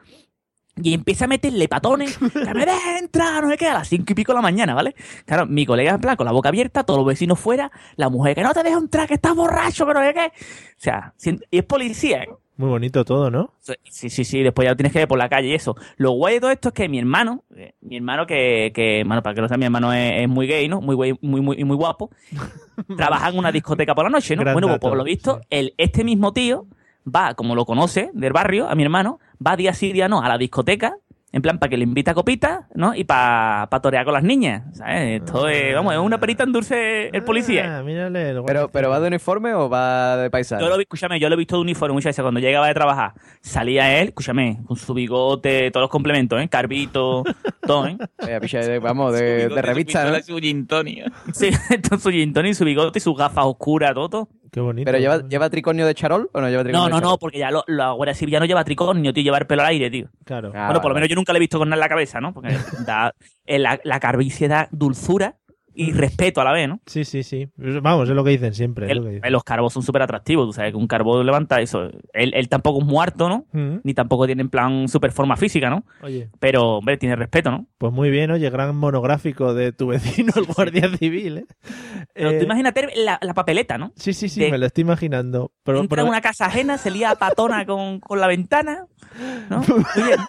Y empieza a meterle patones, que me dejes entrar, no sé qué, a las cinco y pico de la mañana, ¿vale? Claro, mi colega en plan, con la boca abierta, todos los vecinos fuera, la mujer que no te deja entrar, que estás borracho, que no sé qué. O sea, si- y es policía, ¿eh? Muy bonito todo, ¿no? Sí, sí, sí, después ya lo tienes que ver por la calle y eso. Lo guay de todo esto es que mi hermano, eh, mi hermano que, que bueno, para que lo sepa, mi hermano es, es muy gay, ¿no? Muy guay, muy, muy, muy guapo. Trabaja en una discoteca por la noche, ¿no? Gran Bueno, pues dato, por lo visto, el, este mismo tío va, como lo conoce del barrio, a mi hermano, va día sí, día no, a la discoteca, en plan, para que le invita a copitas, ¿no? Y para pa torear con las niñas, ¿sabes? Esto es, vamos, es una perita en dulce el policía. Ah, mírale. el Pero, ¿Pero va de uniforme o va de paisano? Yo lo vi, escúchame, yo lo he visto de uniforme muchas veces. Cuando llegaba de trabajar, salía él, escúchame, con su bigote, todos los complementos, ¿eh? Carbito, todo, ¿eh? Eh, picha, de- vamos, de, de revista, ¿no? Su gin tonic. Sí, con su gin tonic, su bigote y sus gafas oscuras, todo, todo. Qué bonito. ¿Pero lleva, lleva tricornio de charol o no lleva tricornio No, de no, charol? no, porque ya lo, la Guardia Civil ya no lleva tricornio, tío, lleva el pelo al aire, tío. Claro. Ah, bueno, por lo vale. menos yo nunca le he visto con nada en la cabeza, ¿no? Porque da, eh, la, la calvicie da dulzura y respeto a la vez, ¿no? Sí, sí, sí. Vamos, es lo que dicen siempre. es El- lo que dicen. los carbos son súper atractivos, tú sabes que un carbo levanta eso. Él, él tampoco es muerto, ¿no? Mm. Ni tampoco tiene en plan super forma física, ¿no? Oye, Pero, hombre, tiene respeto, ¿no? pues muy bien, oye, gran monográfico de tu vecino, el guardia civil, ¿eh? Pero Eh, tú imagínate la, la papeleta, ¿no? Sí, sí, sí, de- me lo estoy imaginando. Pero, Entra pero- en una casa ajena, se lía a patona con, con la ventana, ¿no? Muy bien.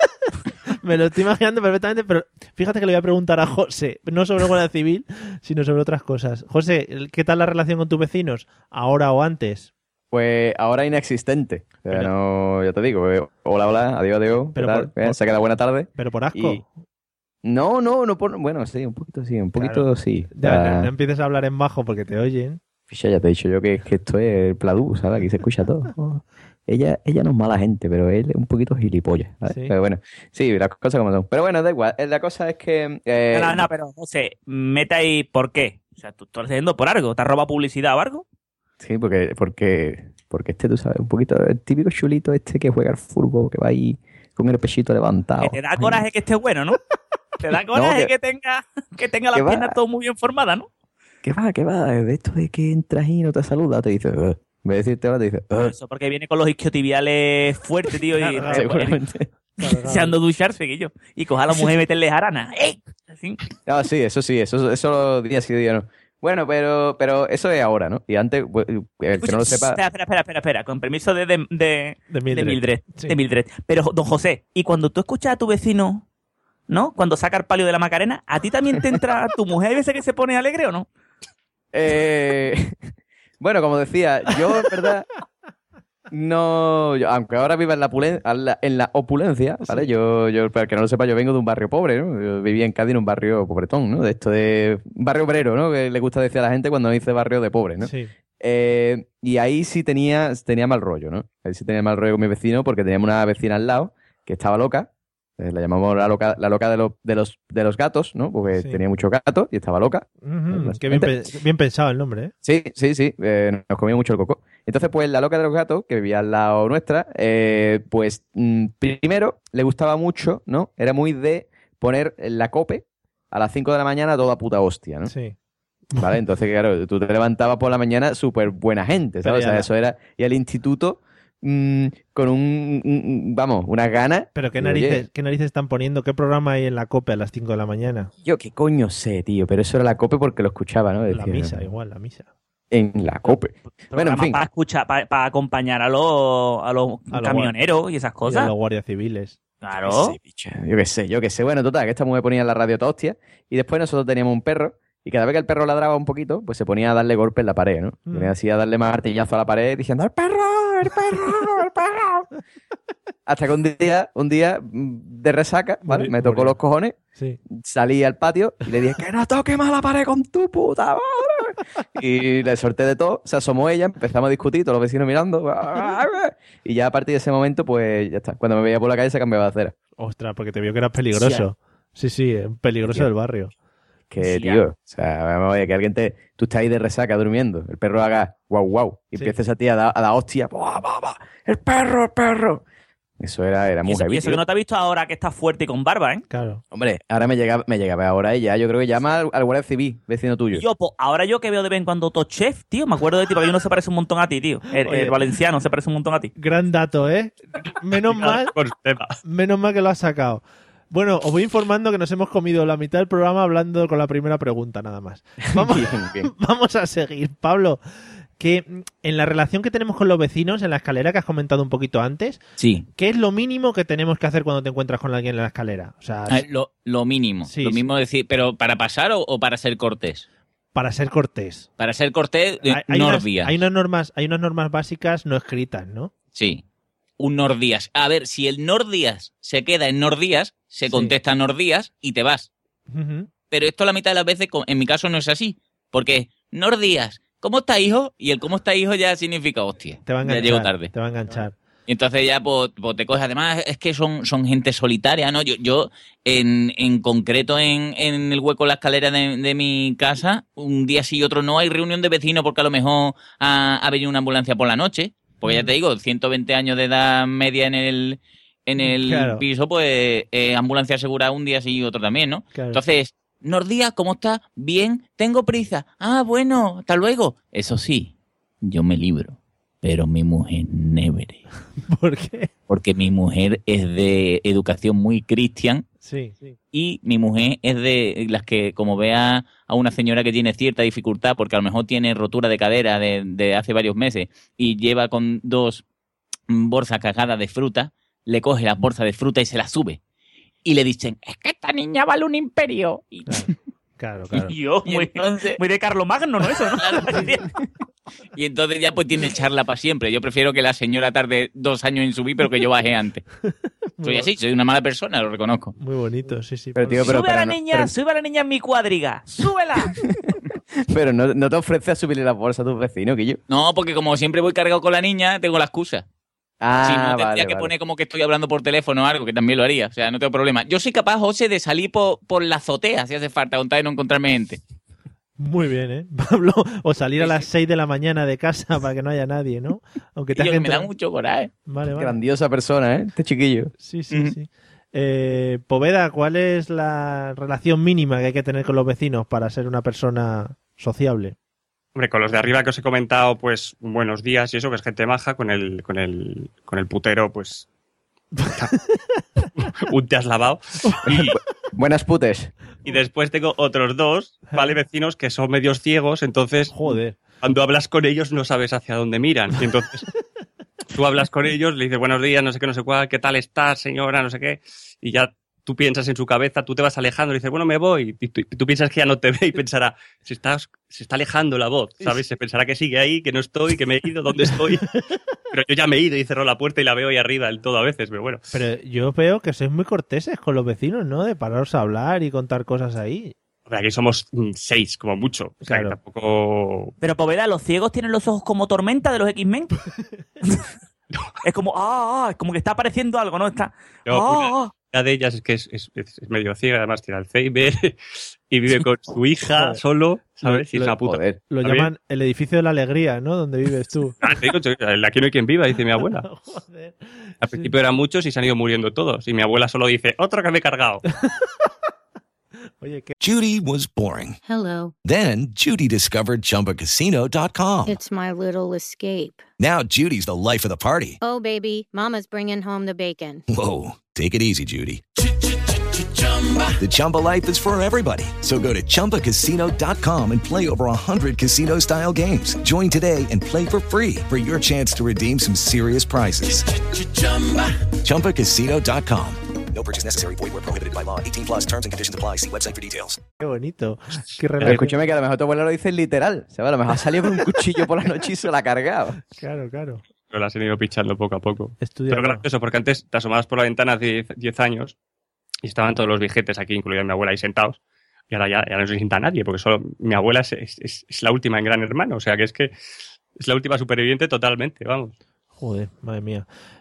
me lo estoy imaginando perfectamente, pero fíjate que le voy a preguntar a José, no sobre el guardia civil, sino sobre otras cosas. José, ¿qué tal la relación con tus vecinos? ¿Ahora o antes? Pues ahora inexistente. O sea, Pero- no, ya te digo, eh, hola, hola, adiós, adiós. ¿qué Pero tal? por- Eh, por- se queda buena tarde. ¿Pero por asco? Y- No, no, no por... Bueno, sí, un poquito sí, un poquito Claro. sí. Ya, Ah, no, no empieces a hablar en bajo porque te oyen. ficha, ya te he dicho yo que, que esto es el Pladú, ¿sabes? Aquí se escucha todo. Oh. Ella, ella no es mala gente, pero él es un poquito gilipollas, ¿sabes? Sí. Pero bueno, sí, las cosas como son. Pero bueno, da igual. Eh, La cosa es que... eh, No, no, no, pero José, meta ahí por qué. O sea, tú, tú estás haciendo por algo. ¿Te has robado publicidad o algo? Sí, porque, porque, porque este, tú sabes, un poquito el típico chulito este que juega al fútbol, que va ahí con el pechito levantado. Que te da coraje que esté bueno, ¿no? Te da coraje que- que... tenga que tenga las que va. piernas todo muy bien formadas, ¿no? ¿Qué va? ¿Qué va? De esto de que entras y no te saluda, te dice... "Ugh". En vez de decirte hola, te dice... "Ugh". Eso porque viene con los isquiotibiales fuertes, tío, y Claro, Seguramente. deseando ducharse, que yo. Y coja a la mujer y meterle jarana. ¡Ey! Así. Ah, sí, eso sí, eso, eso día sí, día no. Bueno, pero, pero eso es ahora, ¿no? Y antes, pues, el que no lo sepa... Espera, espera, espera, espera, espera. Con permiso de, de, de, De Mildred. de Mildred. Sí. De Mildred. Pero, don José, y cuando tú escuchas a tu vecino, ¿no? Cuando saca el palio de la Macarena, ¿a ti también te entra tu mujer a veces que se pone alegre o no? Eh, bueno, como decía, yo, en verdad, no, yo- aunque ahora viva en la, opulen- en la, en la opulencia, ¿vale? Yo, yo, para el que no lo sepa, yo vengo de un barrio pobre, ¿no? Yo vivía en Cádiz en un barrio pobretón, ¿no? De esto de barrio obrero, ¿no? Que le gusta decir a la gente cuando dice barrio de pobre, ¿no? Sí. Eh, y ahí sí tenía, tenía mal rollo, ¿no? Ahí sí tenía mal rollo con mi vecino porque teníamos una vecina al lado que estaba loca. Eh, la llamamos la loca, la loca de, los de, los, de los gatos, ¿no? Porque Sí. tenía muchos gatos y estaba loca. Ujú, qué bien, pe- bien pensado el nombre, ¿eh? Sí, sí, sí, eh, nos comía mucho el coco. Entonces, pues la loca de los gatos, que vivía al lado nuestra, eh, pues mm, primero le gustaba mucho, ¿no? Era muy de poner la cope a las cinco de la mañana a toda puta hostia, ¿no? Sí. ¿Vale? Entonces, claro, tú te levantabas por la mañana súper buena gente, Pero ¿sabes? O ya sea, la- eso era... Y al instituto, mm, con un, un- un- vamos, unas ganas... Pero qué Digo, oye, narices, qué narices están poniendo, qué programa hay en la COPE a las cinco de la mañana. yo qué coño sé, tío, pero eso era la cope porque lo escuchaba, ¿no? La Decía, misa, igual, la misa. En la cope. Bueno, en fin. Para escuchar, para, para acompañar a los, a los A los camioneros y esas Y a cosas. los guardias civiles. Claro. Sí, picha, yo qué sé, yo qué sé. Bueno, total, que esta mujer ponía en la radio toda hostia y después nosotros teníamos un perro y cada vez que el perro ladraba un poquito, pues se ponía a darle golpe en la pared, ¿no? Mm. Venía así a darle martillazo a la pared diciendo ¡el perro! ¡el perro! ¡el perro! Hasta que un día, un día mm, de resaca, ¿vale? Muri- Me tocó murió. los cojones, Sí. salí al patio y le dije ¡que no toques más la pared con tu puta madre! Y le solté de todo, se asomó ella, empezamos a discutir, todos los vecinos mirando. Y ya a partir de ese momento, pues ya está. Cuando me veía por la calle se cambiaba de acera. Ostras, porque te vio que eras peligroso. Sí, sí, es peligroso Tío. del barrio. Que, Sí, tío, o sea, vamos a ver, que alguien te... Tú estás ahí de resaca durmiendo, el perro haga guau, guau, y Sí. empiezas a ti a dar a dar hostia, ¡buah, buah, buah! ¡El perro, el perro! Eso era, era Y muy eso, heavy, y eso tío. que no te ha visto ahora que está fuerte y con barba, ¿eh? Claro. Hombre, ahora me llega, me llega a ver ahora y ya, yo creo que llama al, al guardia civil, vecino tuyo. Yo, pues, ahora yo que veo de vez en cuando Top Chef, tío, me acuerdo de ti, porque uno se parece un montón a ti, tío. El, Oye. el valenciano se parece un montón a ti. Gran dato, ¿eh? Menos mal, Por tema. menos mal que lo has sacado. Bueno, os voy informando que nos hemos comido la mitad del programa hablando con la primera pregunta, nada más. Vamos, Bien, bien. vamos a seguir. Pablo, que mm, en la relación que tenemos con los vecinos, en la escalera que has comentado un poquito antes, Sí. ¿qué es lo mínimo que tenemos que hacer cuando te encuentras con alguien en la escalera? O sea, Ah, Lo, lo mínimo. Sí, lo sí. mismo decir, pero ¿para pasar o, o para ser cortés? para ser cortés. Para ser cortés, eh, Hay, hay unas, Nordías. hay unas normas, hay unas normas básicas no escritas, ¿no? Sí. Un Nordías. A ver, si el Nordías se queda en Nordías, se Sí. contesta Nordías y te vas. Ujú. Pero esto la mitad de las veces, co- en mi caso, no es así. Porque Nordías, ¿cómo está, hijo? Y el cómo está, hijo ya significa hostia. Te va a ya enganchar. llego tarde. Te va a enganchar. Y entonces ya pues, pues te coges. Además, es que son, son gente solitaria, ¿no? Yo, yo en, en concreto, en, en el hueco de la escalera de, de mi casa, un día sí y otro no, hay reunión de vecinos porque a lo mejor ha, ha venido una ambulancia por la noche. Porque ya te digo, ciento veinte años de edad media en el, en el Claro. piso, pues eh, ambulancia asegurada un día sí y otro también, ¿no? Claro. Entonces, Nordía, ¿cómo estás? Bien, tengo prisa. Ah, bueno, hasta luego. Eso sí, yo me libro, pero mi mujer never. ¿Por qué? Porque mi mujer es de educación muy cristian Sí, sí. y mi mujer es de las que, como vea a una señora que tiene cierta dificultad, porque a lo mejor tiene rotura de cadera de, de hace varios meses y lleva con dos mm, bolsas cargadas de fruta, le coge las bolsas de fruta y se las sube. Y le dicen, es que esta niña vale un imperio. Y, Claro, claro. Y yo, y muy, entonces, muy de Carlomagno, ¿no? Eso, ¿no? y entonces ya pues tiene charla para siempre. Yo prefiero que la señora tarde dos años en subir, pero que yo baje antes. Soy así, soy una mala persona, lo reconozco. Muy bonito, sí, sí. Pero, tío, Pablo. pero, sube a la pero no- niña, pero- sube a la niña en mi cuadriga. ¡Súbela! Pero no, no te ofreces a subirle las bolsas a tus vecinos, que yo. No, porque como siempre voy cargado con la niña, tengo la excusa. Ah, si no, tendría vale, que vale. poner como que estoy hablando por teléfono o algo, que también lo haría. O sea, no tengo problema. Yo soy capaz, José, de salir por, por la azotea, si hace falta, con tal de no encontrarme gente. Muy bien, ¿eh? Pablo, o salir a las seis de la mañana de casa para que no haya nadie, ¿no? Aunque Y te yo, que me da entrado- mucho coraje. Vale, vale. Grandiosa persona, ¿eh? Este chiquillo. Sí, sí, sí. Eh, Poveda, ¿cuál es la relación mínima que hay que tener con los vecinos para ser una persona sociable? Hombre, con los de arriba que os he comentado, pues buenos días y eso, que es gente maja, con el, con el, con el putero, pues un te has lavado. Y, Buenas putes. y después tengo otros dos, ¿vale? Vecinos que son medios ciegos, entonces Joder. cuando hablas con ellos no sabes hacia dónde miran. Y entonces tú hablas con ellos, le dices buenos días, no sé qué, no sé cuál, ¿qué tal estás, señora? No sé qué. Y ya tú piensas en su cabeza, tú te vas alejando y dices, bueno, me voy. Y tú, tú piensas que ya no te ve y pensará, se está, se está alejando la voz, ¿sabes? Se pensará que sigue ahí, que no estoy, que me he ido, ¿dónde estoy? Pero yo ya me he ido y cerró la puerta y la veo ahí arriba del todo a veces, pero bueno. Pero yo veo que sois muy corteses con los vecinos, ¿no? De pararos a hablar y contar cosas ahí. Hombre, aquí somos mm, seis, como mucho. O sea, Claro. que tampoco... Pero, Poveda, ¿los ciegos tienen los ojos como tormenta de los X-Men? Es como, ah, ah, es como que está apareciendo algo, ¿no? Está. No, ah, una- ah. Una de ellas es que es, es- es medio ciega, además tiene Alzheimer y vive con su hija Joder. solo, ¿sabes? Y es Lo- una puta. Joder. Lo ¿Está llaman el edificio de la alegría, ¿no? Donde vives tú. Ah, te digo, yo- aquí no hay quien viva, dice mi abuela. Joder. Al principio eran muchos y se han ido muriendo todos. Y mi abuela solo dice, otro que me he cargado. Oye, ¿qué? Judy was boring. Hello. Then Judy discovered Chumba Casino dot com. It's my little escape. Now Judy's the life of the party. Oh, baby, Mama's bringing home the bacon. Whoa, take it easy, Judy. The Chumba life is for everybody. So go to Chumba Casino dot com and play over one hundred casino-style games. Join today and play for free for your chance to redeem some serious prizes. Chumba Casino dot com. No purchase necessary. Void where prohibited by law. eighteen plus terms and conditions apply. See website for details. Qué bonito. Qué Pero relación. escúchame que a lo mejor tu abuela lo dice literal. ¿Sabes? A lo mejor ha salido con un cuchillo por la noche y se la ha cargado. Claro, claro. Pero las han ido pichando poco a poco. Estudia. Pero gracioso, porque antes te asomabas por la ventana hace diez años y estaban todos los viejetes aquí, incluida mi abuela, ahí sentados. Y ahora ya, ya no se sienta nadie, porque solo mi abuela es, es- es- es la última en Gran Hermano. O sea que es que es la última superviviente totalmente, vamos. Joder, madre mía.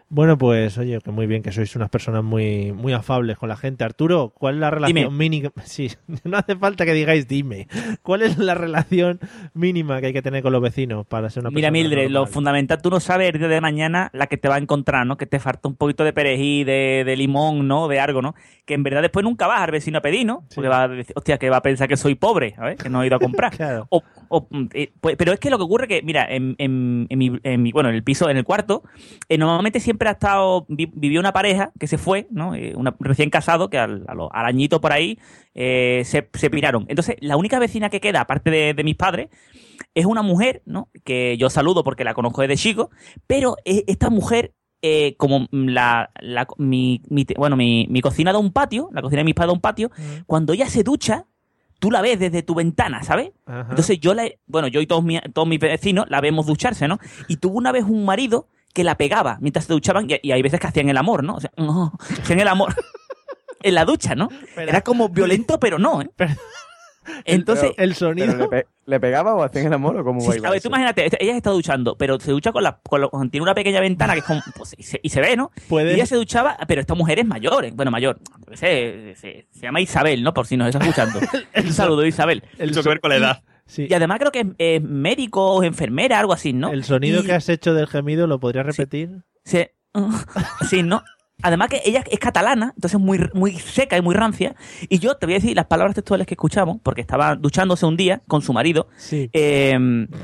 Bueno, pues oye, que muy bien, que sois unas personas muy, muy afables con la gente. Arturo, ¿cuál es la relación mínima? Sí, no hace falta que digáis dime. ¿Cuál es la relación mínima que hay que tener con los vecinos para ser una Mira, persona Mildred, normal? lo fundamental, tú no sabes el día de mañana la que te va a encontrar, ¿no? Que te falta un poquito de perejil, de, de limón, ¿no? De algo, ¿no? Que en verdad después nunca vas al vecino a pedir, ¿no? Porque va a decir, hostia, que va a pensar que soy pobre, ¿sabes? Que no he ido a comprar. Claro. O, o, eh, pues, pero es que lo que ocurre que, mira, en, en, en, mi, en mi, bueno, en el piso, en el cuarto, eh, normalmente siempre ha estado, vi, vivió una pareja que se fue, ¿no? Eh, una, recién casado, que al, a lo- al añito por ahí eh, se, se piraron. Entonces, la única vecina que queda, aparte de, de mis padres, es una mujer, ¿no? Que yo saludo porque la conozco desde chico, pero eh, esta mujer, eh, como la, la- mi, mi- bueno, mi, mi cocina da un patio, la cocina de mis padres da un patio, cuando ella se ducha, tú la ves desde tu ventana, ¿sabes? Ajá. Entonces yo la, bueno, yo y todos mis, todos mis vecinos la vemos ducharse, ¿no? Y tuvo una vez un marido que la pegaba mientras se duchaban y, y hay veces que hacían el amor, ¿no? O sea, no, hacían el amor en la ducha, ¿no? Era como violento, pero no, ¿eh? Entonces, el sonido. ¿Pero le, pe- le pegaba o hacían el amor o cómo sí, va a iba ver, tú eso? imagínate, esta- ella está duchando, pero se ducha con la, con la- tiene una pequeña ventana que es como, pues, y, se, y se ve, ¿no? Puede- Y ella se duchaba, pero esta mujer es mayor, ¿eh? Bueno, mayor, se, se, se llama Isabel, ¿no? Por si nos está escuchando. Un saludo, Isabel. Mucho que ver con la edad. Sí. Y además creo que es, es médico o enfermera, algo así, ¿no? El sonido Y- que has hecho del gemido, ¿lo podrías repetir? Sí, sí, ¿no? Además que ella es catalana, entonces muy, muy seca y muy rancia. Y yo te voy a decir las palabras textuales que escuchamos, porque estaba duchándose un día con su marido. Sí. Eh,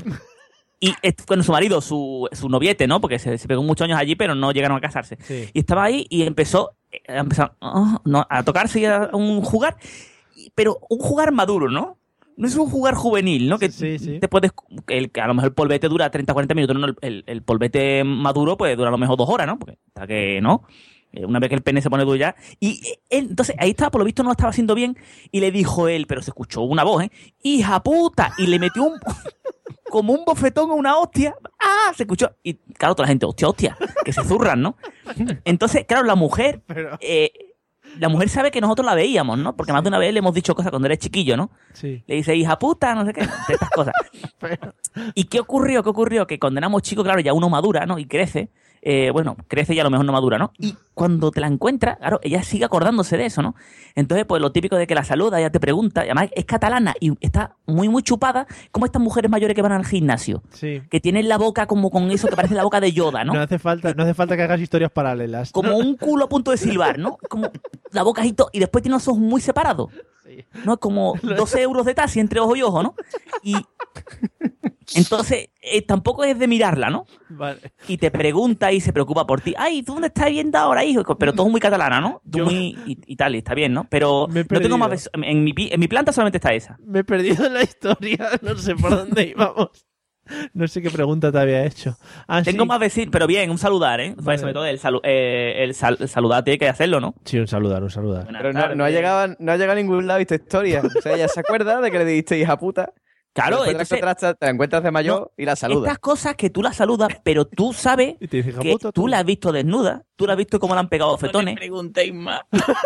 y est- bueno, su marido, su, su noviete, ¿no? Porque se, se pegó muchos años allí, pero no llegaron a casarse. Sí. Y estaba ahí y empezó, eh, a, empezar, ah, no, a tocarse y a un jugar, y- pero un jugar maduro, ¿no? No es un jugar juvenil, ¿no? Que Sí, sí. te puedes, el, que a lo mejor el polvete dura treinta a cuarenta minutos, ¿no? El, el, el polvete maduro puede durar a lo mejor dos horas, ¿no? Porque hasta que, ¿no? Eh, Una vez que el pene se pone duro ya. Y él, entonces, ahí estaba, por lo visto no lo estaba haciendo bien, y le dijo él, pero se escuchó una voz, ¿eh? ¡Hija puta! Y le metió un... como un bofetón o una hostia. ¡Ah! Se escuchó. Y claro, toda la gente, hostia, hostia, que se zurran, ¿no? Entonces, claro, la mujer... eh, la mujer sabe que nosotros la veíamos, ¿no? Porque más de una vez le hemos dicho cosas cuando eres chiquillo, ¿no? Sí. Le dice, hija puta, no sé qué, de estas cosas. ¿Y qué ocurrió? ¿Qué ocurrió? Que cuando éramos chicos, claro, ya uno madura, ¿no? Y crece. Eh, bueno, crece y a lo mejor no madura, ¿no? Y cuando te la encuentras, claro, ella sigue acordándose de eso, ¿no? Entonces, pues lo típico de que la saluda, ella te pregunta, y además es catalana y está muy, muy chupada, como estas mujeres mayores que van al gimnasio. Sí. Que tienen la boca como con eso que parece la boca de Yoda, ¿no? No hace falta, no hace falta que hagas historias paralelas. Como un culo a punto de silbar, ¿no? Como la boca y todo, y después tiene los ojos muy separados. ¿No? Como doce euros de taxi entre ojo y ojo, ¿no? Y entonces eh, tampoco es de mirarla, ¿no? Vale. Y te pregunta y se preocupa por ti. Ay, ¿tú dónde estás viendo ahora, hijo? Pero todo muy catalana, ¿no? Tú Yo- muy y, y tal, y está bien, ¿no? Pero Me he no tengo perdido. más ves- en mi, pi- en mi planta solamente está esa. Me he perdido en la historia, no sé por dónde íbamos. No sé qué pregunta te había hecho. Ah, Tengo sí. más vecinos, pero bien, un saludar, ¿eh? Vale. Sobre todo el, salu- eh, el, sal- el saludar tiene que hacerlo, ¿no? Sí, un saludar, un saludar. Buenas Pero no, tardes. no ha llegado, no ha llegado a ningún lado esta historia. O sea, ella se acuerda de que le dijiste hija puta. Claro, Después te la entonces, encuentras- te la encuentras de mayor No, y la saludas. estas cosas que tú las saludas, pero tú sabes Y te dice, que "Japuta, tú la has visto desnuda, tú la has visto cómo le han pegado fetones. preguntéis más.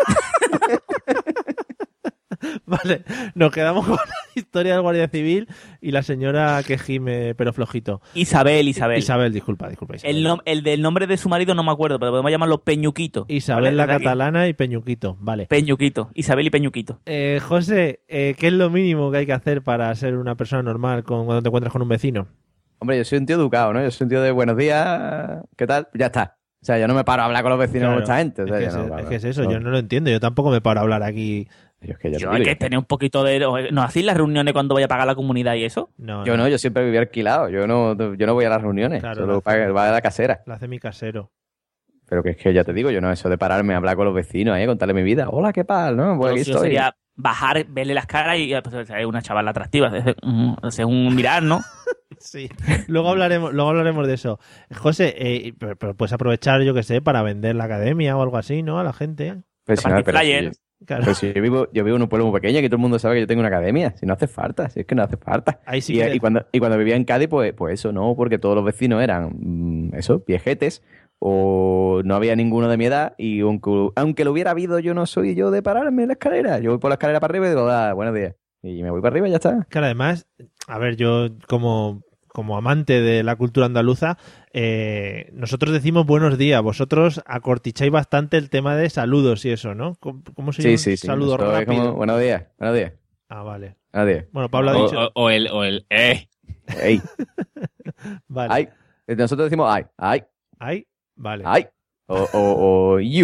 Vale, nos quedamos con la historia del guardia civil y la señora que gime, pero flojito. Isabel, Isabel. Isabel, disculpa, disculpa. Isabel, El, nom- el del nombre de su marido no me acuerdo, pero podemos llamarlo Peñuquito. Isabel ¿vale? la Desde aquí. catalana y Peñuquito, vale. Peñuquito. Isabel y Peñuquito. Eh, José, eh, ¿qué es lo mínimo que hay que hacer para ser una persona normal con, cuando te encuentras con un vecino? Hombre, yo soy un tío educado, ¿no? Yo soy un tío de buenos días, ¿qué tal? Ya está. O sea, yo no me paro a hablar con los vecinos Claro, con esta gente. O sea, es, que yo es, no, es claro, que es eso, no. yo no lo entiendo. Yo tampoco me paro a hablar aquí. Yo, es que ya te Yo digo, hay que yo- tener un poquito de... ¿No hacéis las reuniones cuando voy a pagar la comunidad y eso? No, yo no, yo siempre viví alquilado. Yo no, yo no voy a las reuniones. Claro, solo lo paga- va a la casera. Lo hace mi casero. Pero que es que ya te digo, yo no, eso de pararme a hablar con los vecinos, ¿eh? Contarle mi vida. Hola, ¿qué tal? ¿No? Pues Pero aquí si yo estoy. sería bajar, verle las caras y pues, es una chavala atractiva. Es, un- es un mirar, ¿no? Sí, luego hablaremos, luego hablaremos de eso. José, eh, pero, pero puedes aprovechar, yo que sé, para vender la academia o algo así, ¿no? A la gente. Pero si no, Repartir pero si- flyers. Claro. pero si yo vivo, yo vivo en un pueblo muy pequeño que todo el mundo sabe que yo tengo una academia. Si no hace falta, si es que no hace falta. Ahí sí y, que- y cuando, y cuando vivía en Cádiz, pues, pues eso, no, porque todos los vecinos eran, mm, eso, viejetes, o no había ninguno de mi edad, y aunque, aunque lo hubiera habido, yo no soy yo de pararme en la escalera. Yo voy por la escalera para arriba y digo, ah, buenos días. Y me voy para arriba y ya está. Claro, además, a ver, yo como, como amante de la cultura andaluza, eh, nosotros decimos buenos días, vosotros acorticháis bastante el tema de saludos y eso, ¿no? ¿Cómo, cómo se llama? Sí, sí, sí. Saludo Esto es rápido. como, buenos días, buenos días. Ah, vale. Buenos días. Bueno, Pablo ha O, dicho... o- o el, o el, eh. Ey. Vale. Ay. Nosotros decimos ay, ay, Ay, vale. ay. O, o, o you.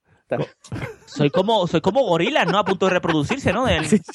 Soy como, soy como gorilas, ¿no? A punto de reproducirse, ¿no? Del, Sí,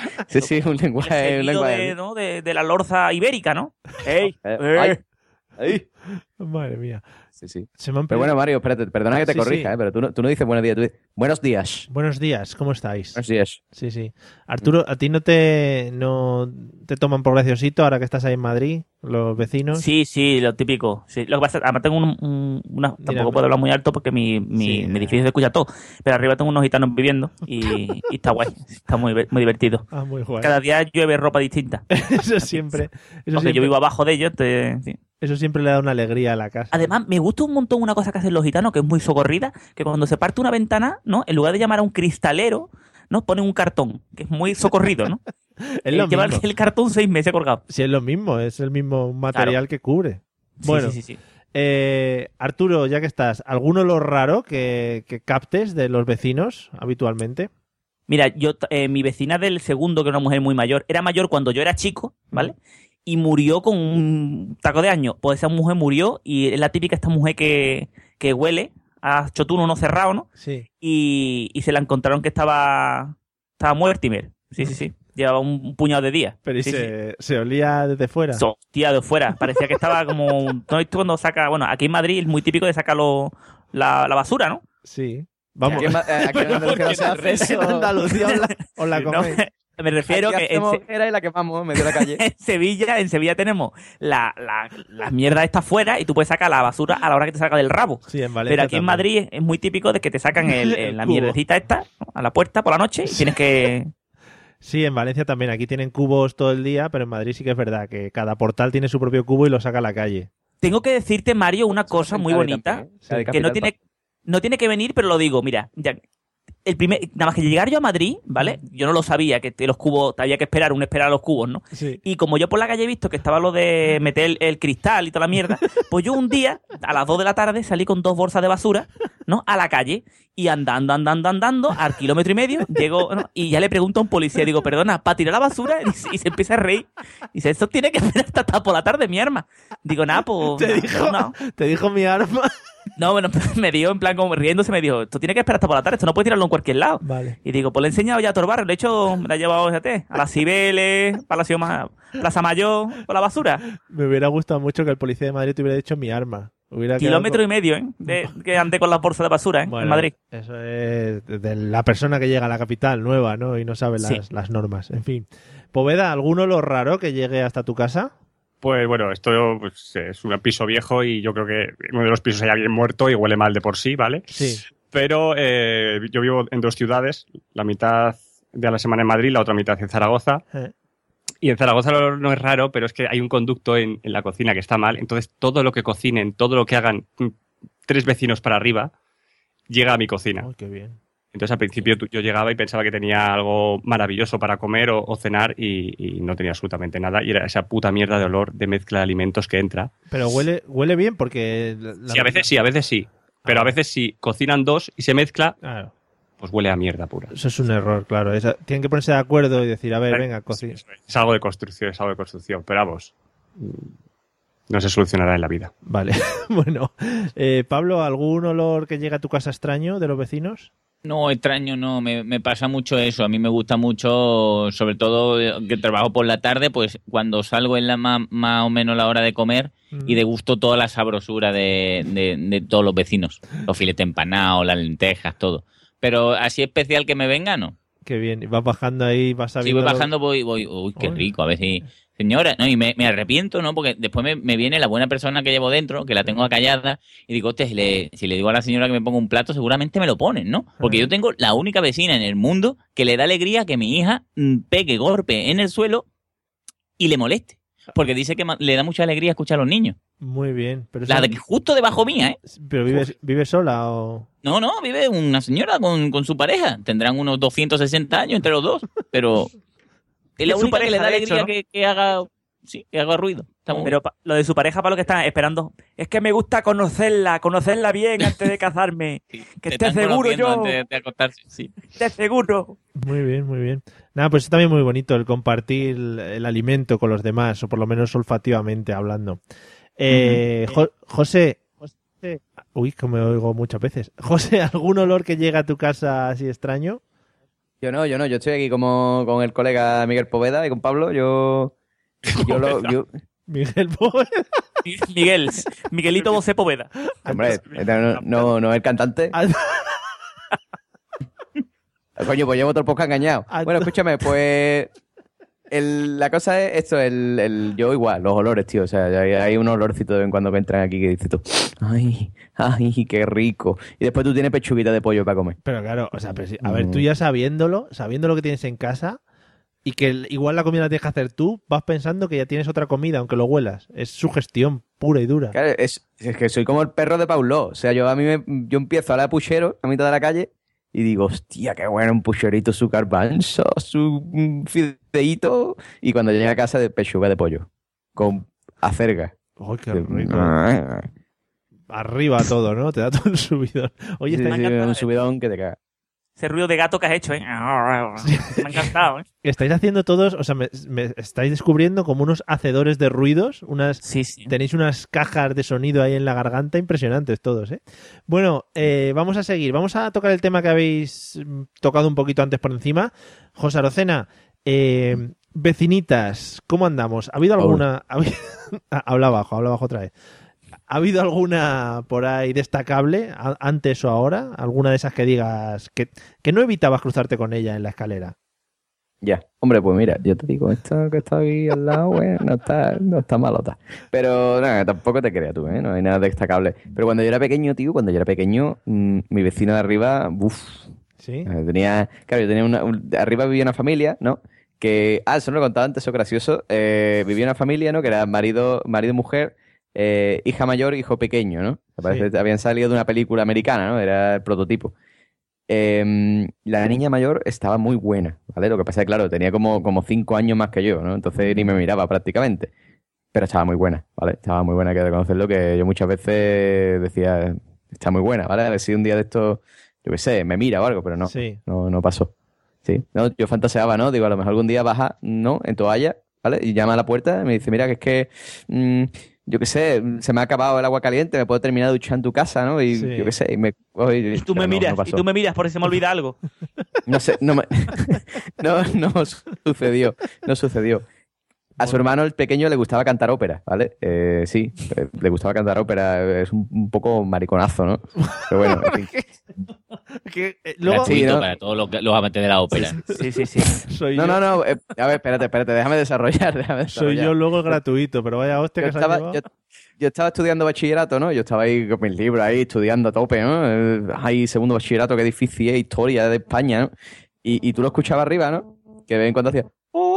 sí, un lenguaje, un seguido lenguaje. de, ¿no? de, de la lorza ibérica, ¿no? ¡Ey! Eh, eh. ay, ay. Madre mía. Sí, sí. Se me han Pero perdido- bueno, Mario, espérate, perdona que te Sí, corrija, sí. ¿eh? Pero tú no, tú no dices buenos días, tú dices buenos días. Buenos días, ¿cómo estáis? Buenos días. Sí, sí. Arturo, ¿a ti no te no te toman por graciosito ahora que estás ahí en Madrid, los vecinos? Sí, sí, lo típico. Sí. Lo que pasa, además tengo un, un- una, Mira, tampoco puedo hablar muy alto porque mi, mi, Sí. mi edificio se escucha todo. Pero arriba tengo unos gitanos viviendo y, y está guay, está muy, muy divertido. Ah, muy guay. Cada día llueve ropa distinta. Eso siempre, eso Porque siempre, yo vivo abajo de ellos. te- sí. eso siempre le da una alegría a la casa. Además, me gusta un montón una cosa que hacen los gitanos, que es muy socorrida, que cuando se parte una ventana, ¿no? En lugar de llamar a un cristalero, ¿no? Ponen un cartón, que es muy socorrido, ¿no? Es lo Eh, lleva mismo. el cartón seis meses colgado. Sí, es lo mismo, es el mismo material que cubre. Sí, Bueno, sí, sí, sí. eh, Arturo, ya que estás, ¿algún olor raro que, que captes de los vecinos habitualmente? Mira, yo, eh, mi vecina del segundo, que era una mujer muy mayor, era mayor cuando yo era chico, ¿vale? Y murió con un taco de años. Pues esa mujer murió y es la típica esta mujer que, que huele a chotuno no cerrado, ¿no? Sí. Y, y se la encontraron que estaba, estaba muertimer. Sí, sí, sí. Llevaba un, un puñado de días. Pero ¿y Sí, sí. se, se olía desde fuera? Hostia, de fuera. Parecía que estaba como... ¿No has visto cuando saca... Bueno, aquí en Madrid es muy típico de sacar lo- la, la basura, ¿no? Sí. Vamos. Aquí en Ma- eh, aquí en Andalucía no se hace eso. En Andalucía os la, os la No, coméis. me refiero Aquí que en, hacemos Se- hoguera y la quemamos en medio de la calle. en Sevilla, en Sevilla tenemos la, la, la mierda esta fuera y tú puedes sacar la basura a la hora que te saca del rabo. Sí, en Valencia Pero aquí en también. Madrid es, es muy típico de que te sacan el, el- El la cubo. mierdecita esta, ¿no? A la puerta por la noche y tienes que... Sí, en Valencia también. Aquí tienen cubos todo el día, pero en Madrid sí que es verdad que cada portal tiene su propio cubo y lo saca a la calle. Tengo que decirte, Mario, una cosa en muy Cádiz bonita también, ¿eh? Cádiz que no capital, tiene, no tiene que venir, pero lo digo, mira, ya, el primer, nada más que llegar yo a Madrid, ¿vale? Yo no lo sabía, que los cubos, había que esperar, un esperar a los cubos, ¿no? Sí. Y como yo por la calle he visto que estaba lo de meter el, el cristal y toda la mierda, pues yo un día, a las dos de la tarde, salí con dos bolsas de basura, ¿no? A la calle. Y andando, andando, andando, al kilómetro y medio, llego, ¿no? Y ya le pregunto a un policía, digo, perdona, ¿para tirar la basura? Y, se- y se empieza a reír. Dice, esto tiene que esperar hasta, hasta por la tarde, mi arma. Digo, nada, pues... Te no, dijo, no. te dijo mi arma. No, bueno, me dio en plan como riéndose, me dijo, esto tiene que esperar hasta por la tarde, esto no puede tirarlo en cualquier lado. Vale. Y digo, pues le he enseñado ya a todo el barrio, le he hecho, me la he llevado, fíjate, a las Cibeles, Palacio Ma- Plaza Mayor, por la basura. Me hubiera gustado mucho que el policía de Madrid te hubiera dicho mi arma. Hubiera quedado Kilómetro con- y medio, ¿eh? De, que andé con las bolsas de basura, ¿eh? Bueno, en Madrid. Eso es de la persona que llega a la capital nueva, ¿no? Y no sabe las, Sí. las normas. En fin. Poveda, ¿algún olor raro que llegue hasta tu casa? Pues bueno, esto pues, es un piso viejo y yo creo que en uno de los pisos hay alguien muerto y huele mal de por sí, ¿vale? Sí. Pero eh, yo vivo en dos ciudades, la mitad de la semana en Madrid, la otra mitad en Zaragoza. Eh. Y en Zaragoza no, no es raro, pero es que hay un conducto en, en la cocina que está mal. Entonces todo lo que cocinen, todo lo que hagan mm, tres vecinos para arriba, llega a mi cocina. Oh, qué bien. Entonces al principio tú- yo llegaba y pensaba que tenía algo maravilloso para comer o, o cenar y, y no tenía absolutamente nada. Y era esa puta mierda de olor de mezcla de alimentos que entra. Pero huele, huele bien porque... la- la- Sí, a veces sí, a veces sí. Pero a veces si cocinan dos y se mezcla, Claro. pues huele a mierda pura. Eso es un error, claro. Esa- tienen que ponerse de acuerdo y decir, a ver, Claro, venga, cocina. Es algo de construcción, es algo de construcción. Pero vamos, mm, no se solucionará en la vida. Vale. Bueno. Eh, Pablo, ¿algún olor que llegue a tu casa extraño de los vecinos? No, extraño no, me, me pasa mucho eso. A mí me gusta mucho, sobre todo eh, que trabajo por la tarde, pues cuando salgo es la más, más o menos la hora de comer y degusto toda la sabrosura de, de, de todos los vecinos. Los filetes empanados, las lentejas, todo. Pero así especial que me venga, no. Qué bien. Y vas bajando ahí, vas Si sabiendo... voy bajando, voy, voy, uy, qué Uy. rico, a ver si... Señora, no, y me, me arrepiento, ¿no? Porque después me, me viene la buena persona que llevo dentro, que la tengo acallada, y digo, hostia, si le, si le digo a la señora que me ponga un plato, seguramente me lo ponen, ¿no? Porque yo tengo la única vecina en el mundo que le da alegría que mi hija mm, pegue golpe en el suelo y le moleste. Porque dice que ma- le da mucha alegría escuchar a los niños. Muy bien. Pero, La eso- de justo debajo mía, ¿eh? ¿Pero vives, vives sola o...? No, no, vive una señora con, con su pareja. Tendrán unos doscientos sesenta años entre los dos, pero... Es la Es su única que le pareja, da de alegría hecho, ¿no? que, que haga... Sí, y hago ruido. Estamos... Pero pa- lo de su pareja, para lo que están esperando, es que me gusta conocerla, conocerla bien antes de casarme. Que Te esté están seguro conociendo yo. antes de- de acostarse, sí. Esté seguro. Muy bien, muy bien. Nada, pues es también muy bonito el compartir el, el alimento con los demás, o por lo menos olfativamente hablando. Eh, Jo- José, José, uy, que me oigo muchas veces. José, ¿algún olor que llega a tu casa así extraño? Yo no, yo no, yo estoy aquí como con el colega Miguel Poveda y con Pablo, yo... yo lo... Yo... Miguel Poveda. Miguel, Miguelito José Poveda. Hombre, no, no, no es el cantante. Coño, pues llevo otro poco engañado. Bueno, escúchame, pues... El, la cosa es esto, el, el, yo igual, los olores, tío. O sea, hay, hay un olorcito de vez en cuando que entran aquí que dices tú, ay, ay, qué rico. Y después tú tienes pechuguita de pollo para comer. Pero claro, o sea, pero sí, a ver, tú ya sabiéndolo, sabiendo lo que tienes en casa y que el- igual la comida la tienes que hacer tú, vas pensando que ya tienes otra comida, aunque lo huelas. Es sugestión pura y dura. Claro, es, es que soy como el perro de Paulo. O sea, yo a mí me, yo empiezo a la puchero a mitad de la calle y digo, hostia, qué bueno, un pucherito, su garbanzo, su mm, fideíto. Y cuando llega a casa, de pechuga de pollo. Con acerga. ¡Ay, qué rico! Arriba todo, ¿no? Te da todo el subidón. Oye, Sí, está- sí, un subidón que te caga. Ese ruido de gato que has hecho, ¿eh? Me ha encantado, ¿eh? estáis haciendo todos, o sea, me, me estáis descubriendo como unos hacedores de ruidos, unas Sí, sí. tenéis unas cajas de sonido ahí en la garganta impresionantes todos, ¿eh? Bueno, eh, vamos a seguir, vamos a tocar el tema que habéis mm, tocado un poquito antes por encima. José Arocena, eh, vecinitas, ¿cómo andamos? ¿Ha habido alguna? ha habido- habla abajo, habla abajo otra vez. ¿Ha habido alguna por ahí destacable, a- antes o ahora? ¿Alguna de esas que digas que, que no evitabas cruzarte con ella en la escalera? Ya, hombre, pues mira, yo te digo, esto que está aquí al lado, bueno, no está, no está malota. Pero nada, tampoco te creas tú, ¿eh? No hay nada destacable. Pero cuando yo era pequeño, tío, cuando yo era pequeño, mmm, mi vecino de arriba, uff. Sí. Tenía, claro, yo tenía una, un- de arriba vivía una familia, ¿no? Que, ah, eso no lo contaba antes, eso es gracioso. Eh, vivía una familia, ¿no? Que era marido, marido, mujer, eh, hija mayor, hijo pequeño, ¿no? Me parece Sí. que habían salido de una película americana, ¿no? Era el prototipo. Eh, la niña mayor estaba muy buena, ¿vale? Lo que pasa es que, claro, tenía como, como cinco años más que yo, ¿no? Entonces ni me miraba prácticamente. Pero estaba muy buena, ¿vale? Estaba muy buena, hay que reconocerlo, que yo muchas veces decía, está muy buena, ¿vale? A ver si un día de esto, yo qué sé, me mira o algo, pero no, Sí. no, no pasó. Sí, no, yo fantaseaba, ¿no? Digo, a lo mejor algún día baja, ¿no? En toalla, ¿vale? Y llama a la puerta y me dice, mira, que es que, mm, yo qué sé, se me ha acabado el agua caliente, me puedo terminar de duchar en tu casa, ¿no? Y Sí. yo qué sé, y me... oh, y, Y tú pero me no, miras, no y pasó. tú me miras por si se me olvida algo. No sé, no me... no, no sucedió, no sucedió. A su hermano, el pequeño, le gustaba cantar ópera, ¿vale? Eh, sí, eh, le gustaba cantar ópera, es un, un poco mariconazo, ¿no? Pero bueno, en fin. Que, eh, luego, Sí, Gratuito ¿no? para todos los, los amantes de la ópera. Sí, sí, sí. soy No, yo, no, no, eh, a ver, espérate, espérate, déjame desarrollar, déjame soy desarrollar. yo luego el gratuito, pero vaya hostia Yo que se ha estaba, llevado. yo, yo estaba estudiando bachillerato, ¿no? Yo estaba ahí con mis libros ahí estudiando a tope, ¿no? Eh, Ahí segundo bachillerato, qué difícil es, historia de España, ¿no? Y, y tú lo escuchabas arriba, ¿no? Que de vez en cuando hacía...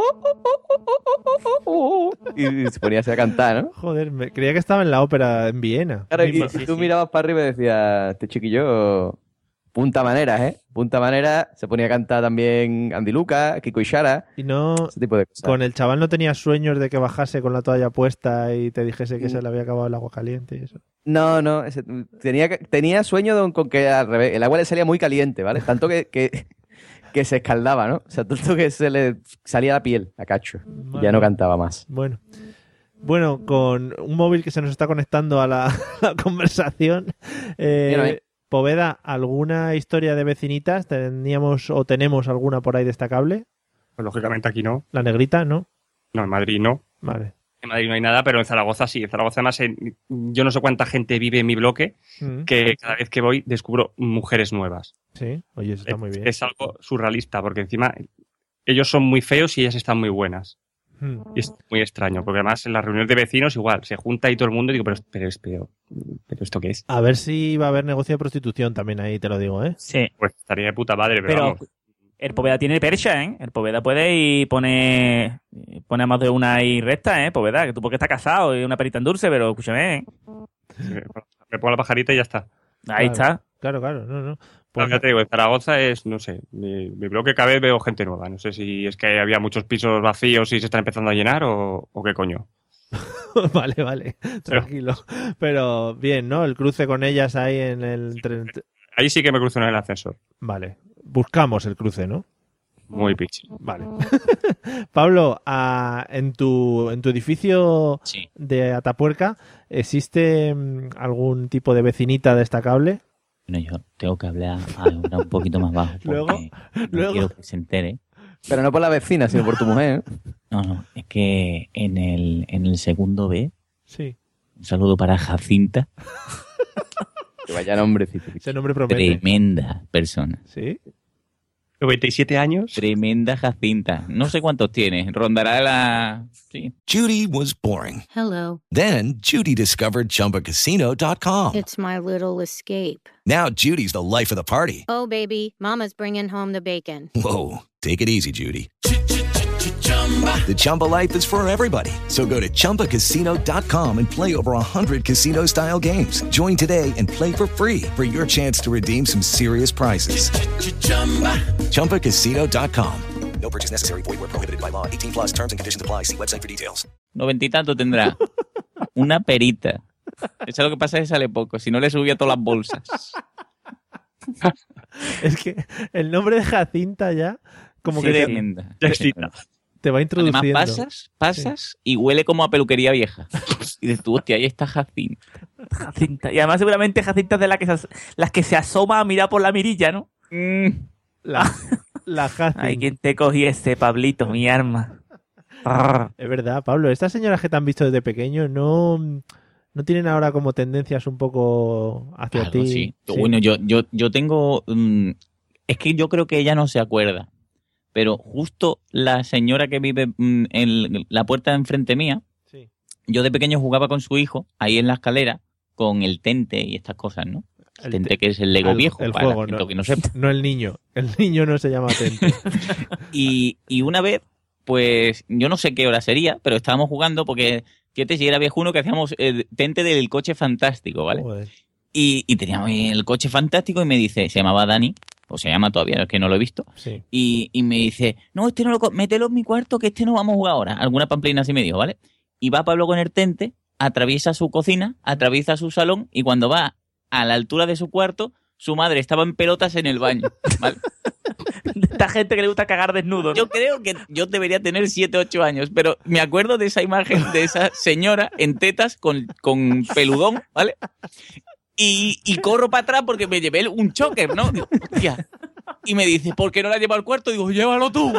Y se ponía así a cantar, ¿no? Joder, me, creía que estaba en la ópera en Viena. Claro, y Misma. tú mirabas para arriba y decías, este chiquillo, punta maneras, ¿eh? Punta maneras, se ponía a cantar también Andy Lucas, Kiko Ishara, Y no, ese tipo de cosas. con el chaval no tenías sueños de que bajase con la toalla puesta y te dijese que se le había acabado el agua caliente y eso. No, no, ese- tenía, que- tenía sueño de- con que al revés, el agua le salía muy caliente, ¿vale? Tanto que, que, que se escaldaba, ¿no? O sea, tanto que se le salía la piel a cacho. Y ya no cantaba más. Bueno. Bueno, con un móvil que se nos está conectando a la, la conversación. eh, Bien ahí. Poveda, ¿alguna historia de vecinitas? ¿Teníamos o tenemos alguna por ahí destacable? Pues lógicamente aquí no. La negrita, ¿no? No, en Madrid no. Vale. En Madrid no hay nada, pero en Zaragoza sí. En Zaragoza además en- yo no sé cuánta gente vive en mi bloque, Mm, que cada vez que voy descubro mujeres nuevas. Sí, oye, eso está muy bien. Es algo surrealista, porque encima ellos son muy feos y ellas están muy buenas. Mm. Y es muy extraño, porque además en las reuniones de vecinos igual, se junta ahí todo el mundo y digo, pero, pero, pero, pero ¿esto qué es? A ver si va a haber negocio de prostitución también ahí, te lo digo, ¿eh? Sí. Pues estaría de puta madre, pero, Pero vamos. el Poveda tiene percha, ¿eh? El Poveda puede y pone, pone a más de una ahí recta, ¿eh? Poveda, que tú porque estás casado y una perita en dulce, pero escúchame, ¿eh? Me pongo la pajarita y ya está. Ahí Claro, está. Claro, claro, no, no. Pues ya te digo, en Zaragoza es, no sé, mi, mi bloque cada vez veo gente nueva. No sé si es que había muchos pisos vacíos y se están empezando a llenar o, o qué coño. Vale, vale, tranquilo. Pero bien, ¿no? El cruce con ellas ahí en el tren. Ahí sí que me cruzo en el ascensor. Vale, buscamos el cruce, ¿no? Muy pichi. Vale. Pablo, a, en, tu, en tu edificio Sí. de Atapuerca, ¿existe mm, algún tipo de vecinita destacable? Bueno, yo tengo que hablar, hablar un poquito más bajo porque Luego, no luego. quiero que se entere. Pero no por la vecina, sino por tu mujer. No, no, es que en el, en el segundo B, Sí. un saludo para Jacinta, Que vaya nombrecito. Ese nombre promete. tremenda persona. ¿Sí? ¿noventa y siete años? Tremenda Jacinta. No sé cuántos tiene, rondará la... Sí. Judy was boring. Hello. Then Judy discovered Chumba Casino dot com. It's my little escape. Now Judy's the life of the party. Oh, baby, Mama's bringing home the bacon. Whoa, take it easy, Judy. The Chumba life is for everybody. So go to Chumba Casino dot com and play over one hundred casino-style games. Join today and play for free for your chance to redeem some serious prizes. Chumba Casino dot com. No purchase necessary. Void where prohibited by law. eighteen plus terms and conditions apply. See website for details. Noventa y tanto tendrá. Una perita. Eso es lo que pasa es que sale poco. Si no le subía todas las bolsas. Es que el nombre de Jacinta ya, como Sí, que te, tremenda. Ya excita. te va introduciendo. Además pasas, pasas y huele como a peluquería vieja. Y dices tú, hostia, ahí está Jacinta. Jacinta. Y además seguramente Jacinta es de las que se, las que se asoma a mirar por la mirilla, ¿no? Mm. La, la Jacinta. Ay, ¿quién te cogiese, Pablito, mi arma? Es verdad, Pablo. Estas señoras que te han visto desde pequeño no, no tienen ahora como tendencias un poco hacia Claro, ti. sí. Sí. Bueno, yo, yo, yo tengo... mm, es que yo creo que ella no se acuerda. Pero justo la señora que vive mm, en la puerta de enfrente mía, Sí. yo de pequeño jugaba con su hijo ahí en la escalera con el tente y estas cosas, ¿no? El El tente te- que es el Lego el- viejo, el para juego, la gente no. que no sepa. No el niño. El niño no se llama Tente. Y, y una vez, pues yo no sé qué hora sería, pero estábamos jugando porque, fíjate, si era viejuno que hacíamos el tente del coche fantástico, ¿vale? Joder. Y, y teníamos el coche fantástico y me dice, se llamaba Dani, o se llama todavía, es que no lo he visto, Sí. y, y me dice, no, este no lo, co- mételo en mi cuarto que este no vamos a jugar ahora. Alguna pamplina así me dijo, ¿vale? Y va Pablo con el tente, atraviesa su cocina, atraviesa su salón y cuando va a la altura de su cuarto, su madre estaba en pelotas en el baño, ¿vale? Esta gente que le gusta cagar desnudo, ¿no? Yo creo que yo debería tener siete, ocho años, pero me acuerdo de esa imagen de esa señora en tetas con, con peludón, ¿vale? Y, y corro para atrás porque me llevé un choker, ¿no? Digo, hostia. Y me dice, ¿por qué no la llevo al cuarto? Digo, llévalo tú.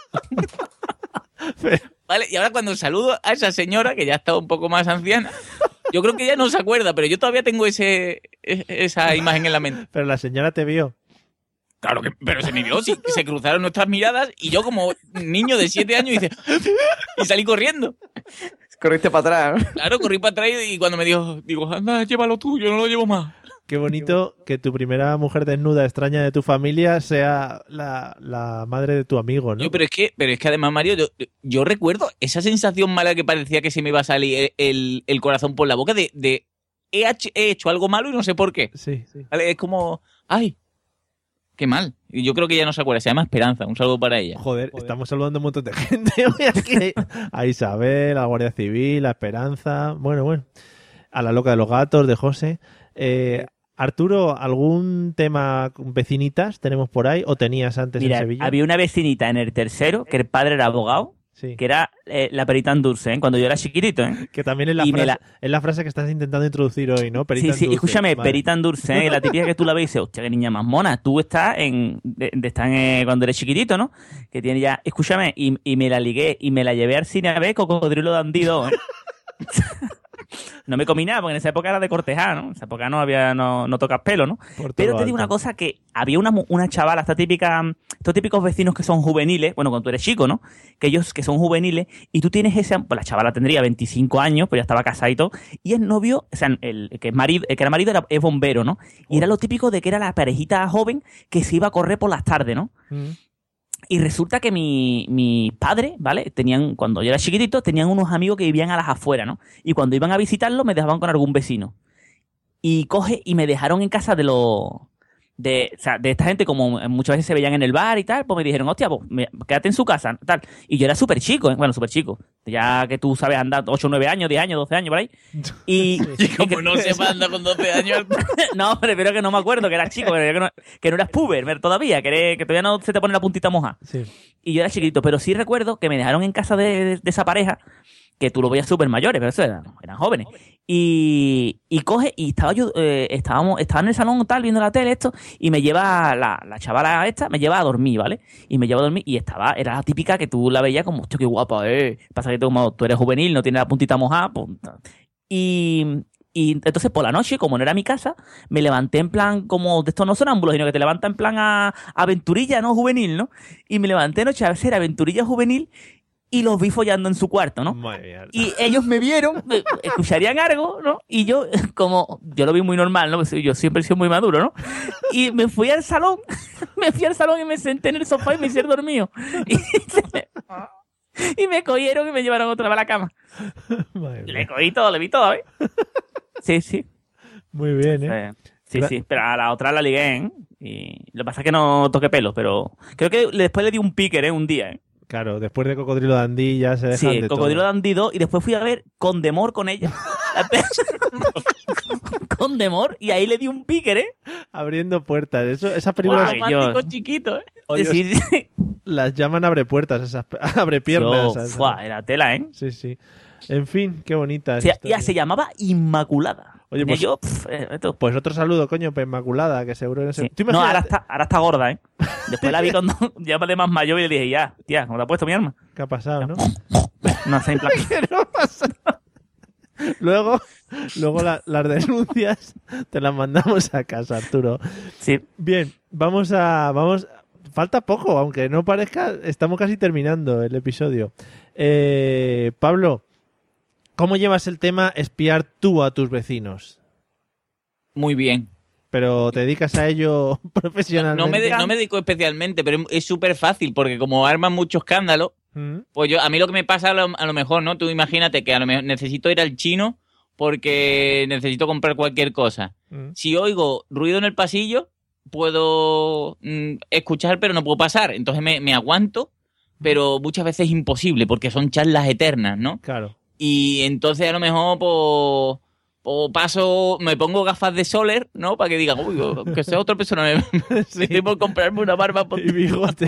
¿Vale? Y ahora cuando saludo a esa señora, que ya está un poco más anciana, yo creo que ella no se acuerda, pero yo todavía tengo ese, esa imagen en la mente. Pero la señora te vio. Claro que, pero se me vio, sí, se cruzaron nuestras miradas y yo como niño de siete años hice y salí corriendo. Corriste para atrás. Claro, corrí para atrás y cuando me dijo, digo, anda, llévalo tú, yo no lo llevo más. Qué bonito que tu primera mujer desnuda extraña de tu familia sea la, la madre de tu amigo, ¿no? Yo, pero es que, pero es que además, Mario, yo, yo recuerdo esa sensación mala que parecía que se me iba a salir el, el, el corazón por la boca de, de he, hecho, he hecho algo malo y no sé por qué. Sí, sí. ¿Vale? Es como, ay, qué mal. Y yo creo que ella no se acuerda, se llama Esperanza, un saludo para ella. Joder, estamos saludando a un montón de gente hoy aquí. A Isabel, a la Guardia Civil, a Esperanza, bueno, bueno, a la loca de los gatos, de José. Eh, Arturo, ¿algún tema con vecinitas tenemos por ahí o tenías antes Mira, en Sevilla? había una vecinita en el tercero, que el padre era abogado, Sí. que era eh, la perita en dulce, ¿eh? Cuando yo era chiquitito, ¿eh? Que también es la, Y me frase, la- es la frase que estás intentando introducir hoy, ¿no? Perita Sí, en sí, dulce. escúchame, Vale. perita en dulce, ¿eh? La típica que tú la ves y dices, hostia, qué niña más mona. Tú estás en, de, de estar en, eh, cuando eres chiquitito, ¿no? Que tiene ya, escúchame, y, y me la ligué y me la llevé al cine a ver Cocodrilo Dandido, ¿eh? No me comí nada, porque en esa época era de cortejar, ¿no? En esa época no había, no, no tocas pelo, ¿no? Por todo Pero lo te digo alto. una cosa, que había una, mu- una chavala, esta típica, estos típicos vecinos que son juveniles, bueno, cuando tú eres chico, ¿no? Que ellos que son juveniles, y tú tienes ese, pues la chavala tendría veinticinco años, pues ya estaba casada y todo, y el novio, o sea, el, el que es marido, el que era marido era, es bombero, ¿no? Y era lo típico de que era la parejita joven que se iba a correr por las tardes, ¿no? Mm. Y resulta que mi, mis padres, ¿vale? Tenían, cuando yo era chiquitito, tenían unos amigos que vivían a las afueras, ¿no? Y cuando iban a visitarlo, me dejaban con algún vecino. Y coge y me dejaron en casa de los de, o sea, de esta gente, como muchas veces se veían en el bar y tal, pues me dijeron, hostia, pues me- quédate en su casa, tal. Y yo era súper chico, ¿eh? Bueno, súper chico. Ya que tú sabes andar ocho, nueve años, diez años, doce años, por ahí. Y, Y como no sepa andar con doce años. no, hombre, pero que no me acuerdo, que era chico, que no, que no eras puber ver, todavía, que, eres- que todavía no se te pone la puntita moja. Sí. Y yo era chiquito, pero sí recuerdo que me dejaron en casa de, de- de esa pareja, que tú lo veías súper mayores, pero eso eran, eran jóvenes. Y, y coge, y estaba yo, eh, estábamos, estaba en el salón tal, viendo la tele, esto, y me lleva la, la chavala esta, me lleva a dormir, ¿vale? Y me lleva a dormir, y estaba, era la típica que tú la veías como, hostia, qué guapa, eh. Pasa que tú, como tú eres juvenil, no tienes la puntita mojada, pues, y, y entonces por la noche, como no era mi casa, me levanté en plan, como de estos no sonámbulos, sino que te levanta en plan a, aventurilla, ¿no? Juvenil, ¿no? Y me levanté anoche a ver si era aventurilla juvenil, y los vi follando en su cuarto, ¿no? Y ellos me vieron, me- escucharían algo, ¿no? Y yo, como, yo lo vi muy normal, ¿no? Pues yo siempre he sido muy maduro, ¿no? Y me fui al salón, me fui al salón y me senté en el sofá y me hicieron dormido. Y, y me cogieron y me llevaron otra vez a la cama. Le cogí todo, le vi todo, ¿eh? Sí, sí. Muy bien, ¿eh? Eh, Sí, sí, pero a la otra la ligué, ¿eh? Y lo que pasa es que no toqué pelo, pero creo que después le di un picker, ¿eh? Un día, ¿eh? Claro, después de Cocodrilo Dandy ya se dejan Sí, de Cocodrilo todo. Dandy dos, y después fui a ver Condemor con ella. Condemor, y ahí le di un picker, ¿eh? Abriendo puertas. Eso, esas películas... Romántico chiquito, ¿eh? Oye, Sí, sí. las llaman abre puertas, esas abre piernas. Yo, esas. fuá, era tela, ¿eh? Sí, sí. En fin, qué bonita. Sí, ya se llamaba Inmaculada. Oye, Tenía pues, yo, pf, eh, esto. pues otro saludo, coño, para Inmaculada, que seguro en ese... Sí. Tú No, imagínate- ahora está, ahora está gorda, ¿eh? Después la vi cuando ya de más mayor y le dije, ya, tía, ¿cómo te ha puesto mi arma? ¿Qué ha pasado, no? No sé, en plan... ¿Qué no pasa? Luego, luego la- las denuncias te las mandamos a casa, Arturo. Sí. Bien, vamos a... vamos Falta poco, aunque no parezca, estamos casi terminando el episodio. Eh, Pablo, ¿cómo llevas el tema espiar tú a tus vecinos? Muy bien. Pero te dedicas a ello profesionalmente. No me, de- no me dedico especialmente, pero es- es súper fácil porque como arman mucho escándalo, Mm. pues yo a mí lo que me pasa a lo, a lo mejor, ¿no? Tú imagínate que a lo mejor necesito ir al chino porque necesito comprar cualquier cosa. Mm. Si oigo ruido en el pasillo, puedo mm, escuchar, pero no puedo pasar. Entonces me, me aguanto, pero muchas veces es imposible porque son charlas eternas, ¿no? Claro. Y entonces a lo mejor, pues, pues paso, me pongo gafas de Soler, ¿no? Para que digan, uy, que sea otra persona, me, me estoy por comprarme una barba. Por... Y bigote.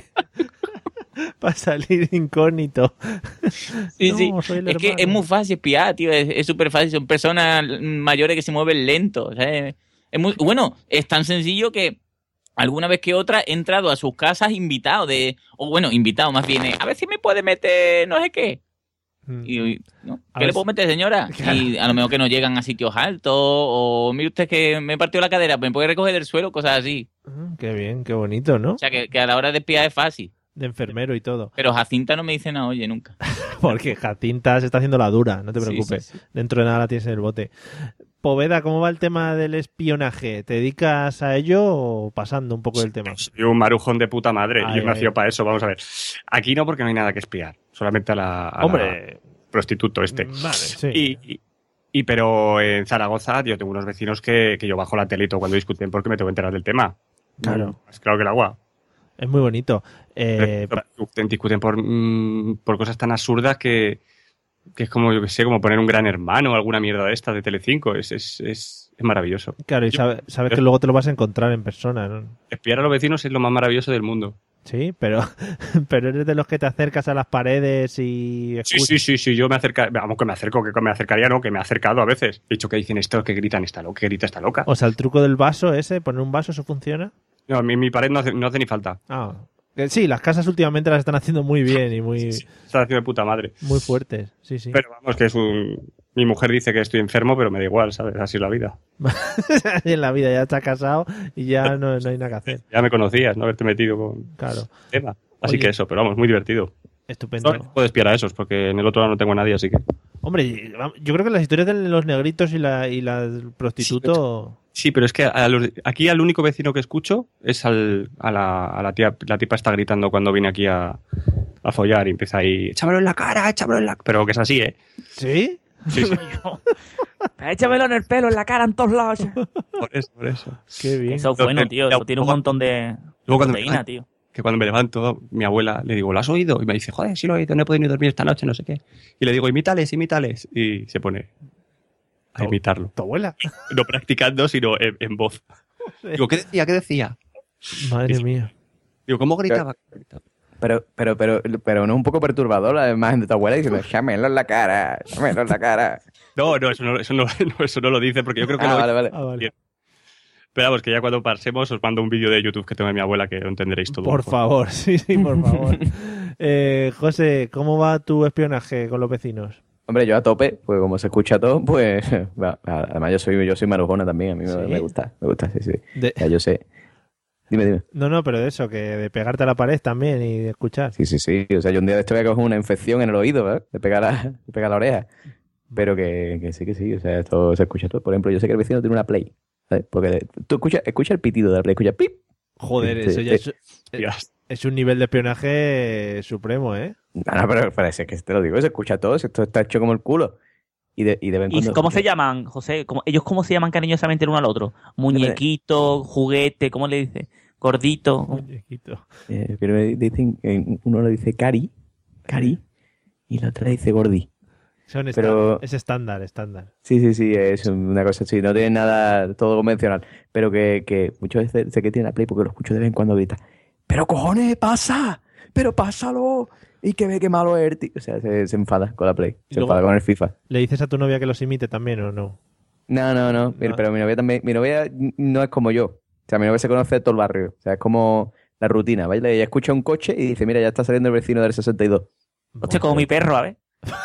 Para salir incógnito. Sí, No, sí. soy el Es que hermano. es muy fácil espiar, tío. Es súper fácil. Son personas mayores que se mueven lento. ¿Sabes? Es muy, bueno, es tan sencillo que alguna vez que otra he entrado a sus casas invitado de... O bueno, invitado más bien. eh, a ver si me puede meter no sé qué. Y, ¿no? A ¿Qué ver le puedo si- meter, señora? Claro. Y a lo mejor que no llegan a sitios altos. O mire usted que me partió la cadera, ¿me puede recoger del suelo? Cosas así. Mm, Qué bien, qué bonito, ¿no? O sea, que, que a la hora de espiar es fácil. De enfermero y todo. Pero Jacinta no me dice nada, oye, nunca. Porque Jacinta se está haciendo la dura, no te Sí, preocupes. sí, sí. Dentro de nada la tienes en el bote. Poveda, ¿cómo va el tema del espionaje? ¿Te dedicas a ello o pasando un poco del tema? Soy un marujón de puta madre. Ay, Yo he nacido ay. para eso, vamos a ver. Aquí no, porque no hay nada que espiar. Solamente a la, a Hombre. la prostituto este. Vale, sí. Y, y- y pero en Zaragoza yo tengo unos vecinos que, que yo bajo la telito cuando discuten porque me tengo que enterar del tema. Claro. Es claro que el agua. Es muy bonito. Eh, pa- Discuten, discuten por, mm, por cosas tan absurdas que, que es como, yo que sé, como poner un Gran Hermano o alguna mierda de esta de Telecinco. Es, es, es, es maravilloso. claro, y sabe- sabes que luego te lo vas a encontrar en persona, ¿no? Espiar a los vecinos es lo más maravilloso del mundo. Sí, pero, pero eres de los que te acercas a las paredes y Sí, sí, sí, sí, yo me acerca, vamos, que me acerco, que me acercaría, no, que me he acercado a veces. He dicho que dicen esto, que gritan esta loca, que grita esta loca. O sea, el truco del vaso ese, poner un vaso, ¿eso funciona? No, mi, mi pared no hace, no hace ni falta. Ah, que sí, las casas últimamente las están haciendo muy bien y muy, Está haciendo de puta madre. muy fuertes. Sí, sí. Pero vamos, que es un... Mi mujer dice que estoy enfermo, pero me da igual, ¿sabes? Así es la vida. En la vida ya está casado y ya no, no hay nada que hacer. Ya me conocías, no haberte metido con Claro. tema. Así Oye. que eso, pero vamos, muy divertido. Estupendo. No puedo espiar a esos, porque en el otro lado no tengo a nadie, así que... Hombre, yo creo que las historias de los negritos y la, y la prostituto... Sí, pero es que a los- aquí al único vecino que escucho es al, a, la, a la tía. La tipa está gritando cuando viene aquí a, a follar y empieza ahí, échamelo en la cara, échamelo en la... Pero que es así, ¿eh? ¿Sí? Sí, sí. Échamelo en el pelo, en la cara, en todos lados. Por eso, por eso. Qué bien. Eso es bueno, tío. Eso tiene un montón de Luego cuando proteína, me, tío. Que cuando me levanto, mi abuela, le digo, ¿lo has oído? Y me dice, joder, sí lo he oído, no he podido ni dormir esta noche, no sé qué. Y le digo, imítales, imítales. Y se pone a imitarlo. ¿Tu abuela? No practicando, sino en, en voz. Digo, ¿qué decía? ¿Qué decía? Madre mía. Digo, ¿cómo gritaba? Pero, pero, pero, pero no es un poco perturbador la imagen de tu abuela diciendo, chámelo en la cara, chámelo en la cara. No, no, eso no, eso no, no, eso no lo dice porque yo creo que Ah, no. vale, vale. Ah, vale. Pero vamos, que ya cuando pasemos os mando un vídeo de YouTube que tengo de mi abuela que lo entenderéis todo. Por favor, sí, sí, por favor. eh, José, ¿cómo va tu espionaje con los vecinos? Hombre, yo a tope, pues como se escucha todo, pues va, además yo soy yo soy marujona también, a mí me, ¿Sí? me gusta, me gusta, sí, sí. De- Ya yo sé. Dime, dime. No, no, pero de eso, que de pegarte a la pared también y de escuchar. Sí, sí, sí. O sea, yo un día de esto voy a coger una infección en el oído, ¿eh? De pegar la, de pegar la oreja. Pero que, que sí, que sí. O sea, esto se escucha todo. Por ejemplo, yo sé que el vecino tiene una Play, ¿sabes? Porque tú escuchas escucha el pitido de la Play, escucha pip. Joder, Sí, eso ya sí. es, es, es un nivel de espionaje supremo, ¿eh? No, no, pero parece que te lo digo, se escucha todo. Esto está hecho como el culo. Y de, y de vez en ¿Y cuando cómo se escucha- llaman, José? ¿Cómo- ¿Ellos cómo se llaman cariñosamente el uno al otro? Muñequito, juguete, ¿cómo le dice? Gordito. Muñequito. Eh, pero me dicen, eh, uno le dice Cari, Cari, y la otra le dice Gordi. Son Pero- estándar, es estándar, estándar. Sí, sí, sí, es una cosa así, no tiene nada todo convencional, pero que, que muchas veces sé que tiene la Play porque lo escucho de vez en cuando grita, pero cojones, pasa, pero pásalo, y que ve que malo es, tío. O sea, se, se enfada con la Play, Y se luego- enfada con el FIFA. ¿Le dices a tu novia que los imite también o no? No, no, no, mi- No. pero mi novia también, mi novia no es como yo, o sea, mi novia se conoce de todo el barrio, o sea, es como la rutina, ¿vale? Ella escucha un coche y dice, mira, ya está saliendo el vecino del sesenta y dos. Hostia, como mi perro, a ver.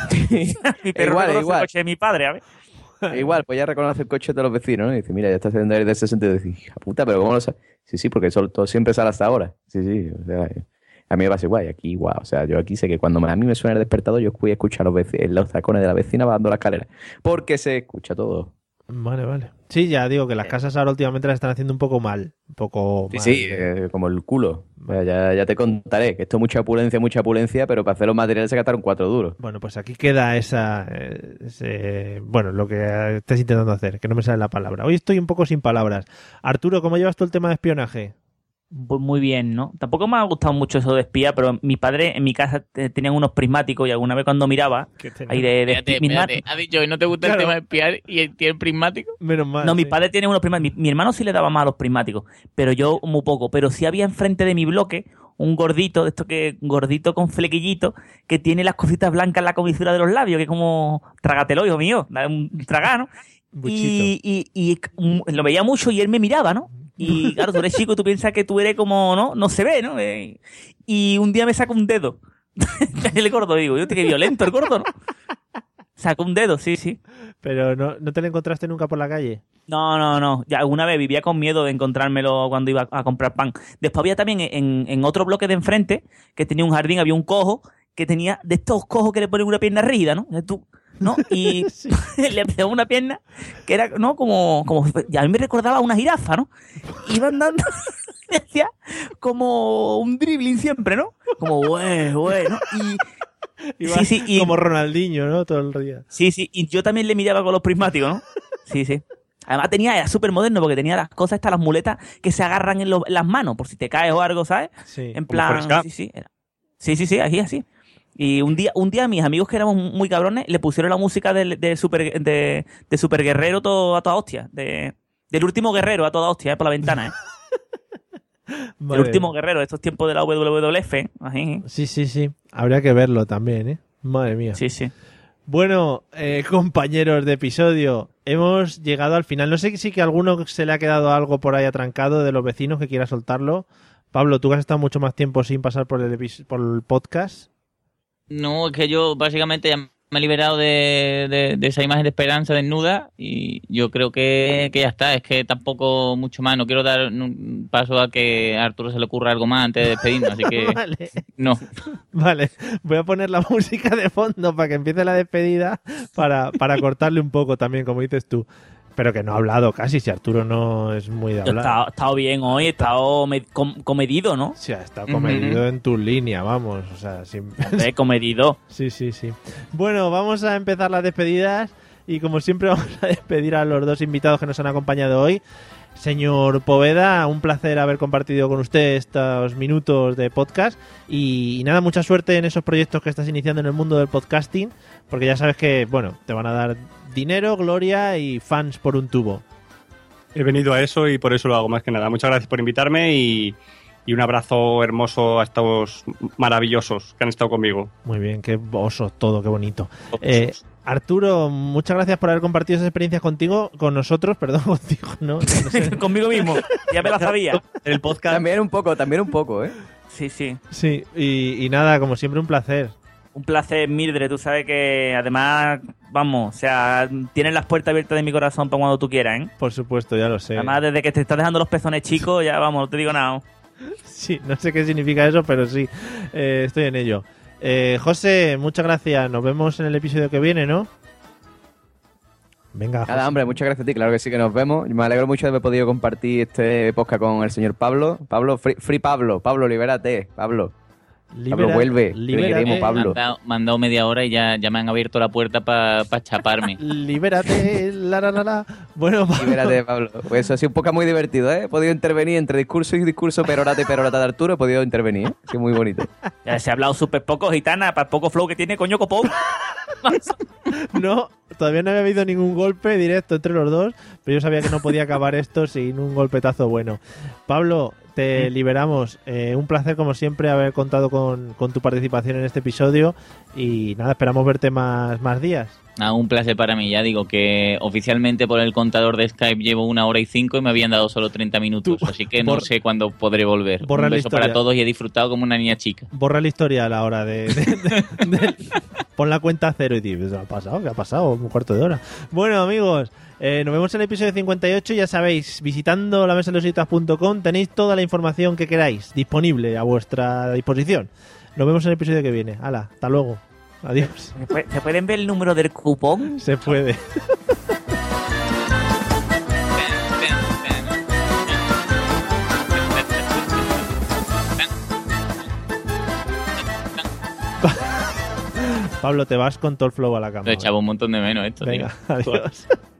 Mi perro Igual, reconoce igual. el coche de mi padre, a ver. E igual, pues ya reconoce el coche de los vecinos, ¿no? Y dice, mira, ya está saliendo el del sesenta y dos. Y dice, hija puta, pero ¿cómo lo sabes? Sí, sí, porque eso todo siempre sale hasta ahora. Sí, sí, o sea, a mí me pasa igual, y aquí igual. O sea, yo aquí sé que cuando me- a mí me suena el despertador, yo voy a escuchar los, veci- los tacones de la vecina bajando la escalera. Porque se escucha todo. Vale, vale. Sí, ya digo que las casas ahora últimamente las están haciendo un poco mal. Un poco Sí, mal. sí, eh, como el culo. O sea, ya, ya te contaré que esto es mucha opulencia, mucha opulencia, pero para hacer los materiales se gastaron cuatro duros. Bueno, pues aquí queda esa... eh, ese- bueno, lo que estés intentando hacer, que no me sale la palabra. Hoy estoy un poco sin palabras. Arturo, ¿cómo llevas tú el tema de espionaje? Pues muy bien, ¿no? Tampoco me ha gustado mucho eso de espía, pero mi padre en mi casa te- tenían unos prismáticos y alguna vez cuando miraba, ahí de, de Espérate, mi hermano- espérate. Has dicho que no te gusta Claro. el tema de espiar y tiene prismático. Menos mal. No, mi padre tiene unos prismáticos. Mi, mi hermano sí le daba más a los prismáticos, pero yo muy poco. Pero sí había enfrente de mi bloque un gordito, de esto que gordito con flequillito, que tiene las cositas blancas en la comisura de los labios, que es como trágatelo, hijo mío, da un tragano. Y, y, y mm, lo veía mucho y él me miraba, ¿no? Y claro, tú eres chico, tú piensas que tú eres como, ¿no? No se ve, ¿no? Eh, Y un día me saca un dedo. El gordo, digo, yo, qué violento el gordo, ¿no? Sacó un dedo, sí, sí. Pero no, ¿no te lo encontraste nunca por la calle? No, no, no. Ya alguna vez vivía con miedo de encontrármelo cuando iba a comprar pan. Después había también en, en otro bloque de enfrente, que tenía un jardín, había un cojo, que tenía de estos cojos que le ponen una pierna rígida, ¿no? Tú, ¿no? Y le pegó una pierna que era, ¿no? Como, como, y a mí me recordaba a una jirafa, ¿no? Iba andando, decía, como un dribbling siempre, ¿no? Como, güey, güey, ¿no? Y, Iba sí, sí, y, como Ronaldinho, ¿no? Todo el día. sí, sí, y yo también le miraba con los prismáticos, ¿no? Sí, sí. Además tenía, era súper moderno porque tenía las cosas estas, las muletas que se agarran en, lo- en las manos por si te caes o algo, ¿sabes? Sí. En Como plan, Forrest Gump. sí, sí, era- sí, sí, sí, así, así. Y un día, un día mis amigos que éramos muy cabrones le pusieron la música de, de super de, de Super Guerrero todo, a toda hostia, de, del último guerrero a toda hostia, ¿eh? Por la ventana, ¿eh? Vale. El último guerrero de estos tiempos de la W W F, así. Sí, sí, sí. Habría que verlo también, ¿eh? Madre mía. Sí, sí. Bueno, eh, compañeros de episodio, hemos llegado al final. No sé si que a alguno se le ha quedado algo por ahí atrancado de los vecinos que quiera soltarlo. Pablo, tú que has estado mucho más tiempo sin pasar por el, epi- por el podcast. No, es que yo básicamente ya me he liberado de, de, de esa imagen de Esperanza desnuda y yo creo que, que ya está. Es que tampoco mucho más. No quiero dar un paso a que a Arturo se le ocurra algo más antes de despedirnos, así que Vale. no. Vale, voy a poner la música de fondo para que empiece la despedida para, para cortarle un poco también, como dices tú. Pero que no ha hablado casi, si Arturo no es muy de Yo he hablar. estado, he estado bien hoy, he estado me- com- comedido, ¿no? Sí, ha estado comedido en tu línea, vamos. O sea, sin... He comedido. Sí, sí, sí. Bueno, vamos a empezar las despedidas y como siempre vamos a despedir a los dos invitados que nos han acompañado hoy. Señor Poveda, un placer haber compartido con usted estos minutos de podcast y, y nada, mucha suerte en esos proyectos que estás iniciando en el mundo del podcasting, porque ya sabes que, bueno, te van a dar dinero, gloria y fans por un tubo. He venido a eso y por eso lo hago más que nada. Muchas gracias por invitarme y, y un abrazo hermoso a estos maravillosos que han estado conmigo. Muy bien, qué oso todo, qué bonito. Eh, Arturo, muchas gracias por haber compartido esas experiencias contigo, con nosotros, perdón, contigo, ¿no? no sé. Conmigo mismo, ya me la sabía. El podcast. También un poco, también un poco, ¿eh? Sí, sí. Sí, y, y nada, como siempre, un placer. Un placer, Mildred. Tú sabes que además, vamos, o sea, tienes las puertas abiertas de mi corazón para cuando tú quieras, ¿eh? Por supuesto, ya lo sé. Además, desde que te estás dejando los pezones chicos, ya vamos, no te digo nada. Sí, no sé qué significa eso, pero sí, eh, estoy en ello. Eh, José, muchas gracias. Nos vemos en el episodio que viene, ¿no? Venga, Nada, hombre, muchas gracias a ti, claro que sí que nos vemos. Me alegro mucho de haber podido compartir este podcast con el señor Pablo. Pablo, free, free Pablo, Pablo, libérate, Pablo. Libera, Pablo, vuelve, te queremos, Pablo. Me han dado, me han dado media hora y ya, ya me han abierto la puerta para pa chaparme. Libérate, la, la, la, la. Bueno, Pablo. Libérate, Pablo. Pues eso ha sido un podcast muy divertido, ¿eh? He podido intervenir entre discurso y discurso, perorata y perorata de Arturo, he podido intervenir, ¿eh? Ha sido muy bonito. Ya se ha hablado súper poco, gitana, para el poco flow que tiene, coño, copón. No, todavía no había habido ningún golpe directo entre los dos, pero yo sabía que no podía acabar esto sin un golpetazo bueno. Pablo, te liberamos. Eh, un placer, como siempre, haber contado con, con tu participación en este episodio y nada, esperamos verte más, más días. Ah, un placer para mí. Ya digo que oficialmente por el contador de Skype llevo una hora y cinco y me habían dado solo treinta minutos, Tú, así que no bor- sé cuándo podré volver. borra Un la beso historia. para todos y he disfrutado como una niña chica. Borra la historia a la hora de... de- de- de- pon la cuenta a cero y dices, ¿qué ha pasado? ¿Qué ha pasado? Un cuarto de hora. Bueno, amigos, eh, nos vemos en el episodio cincuenta y ocho. Ya sabéis, visitando la mesa de los idiotas punto com tenéis toda la información que queráis disponible a vuestra disposición. Nos vemos en el episodio que viene. Hala, hasta luego. Adiós. ¿Se puede- ¿Se pueden ver el número del cupón? Se puede. Pablo, te vas con todo el flow a la cama. Lo echaba un montón de menos esto, Venga, tío. adiós.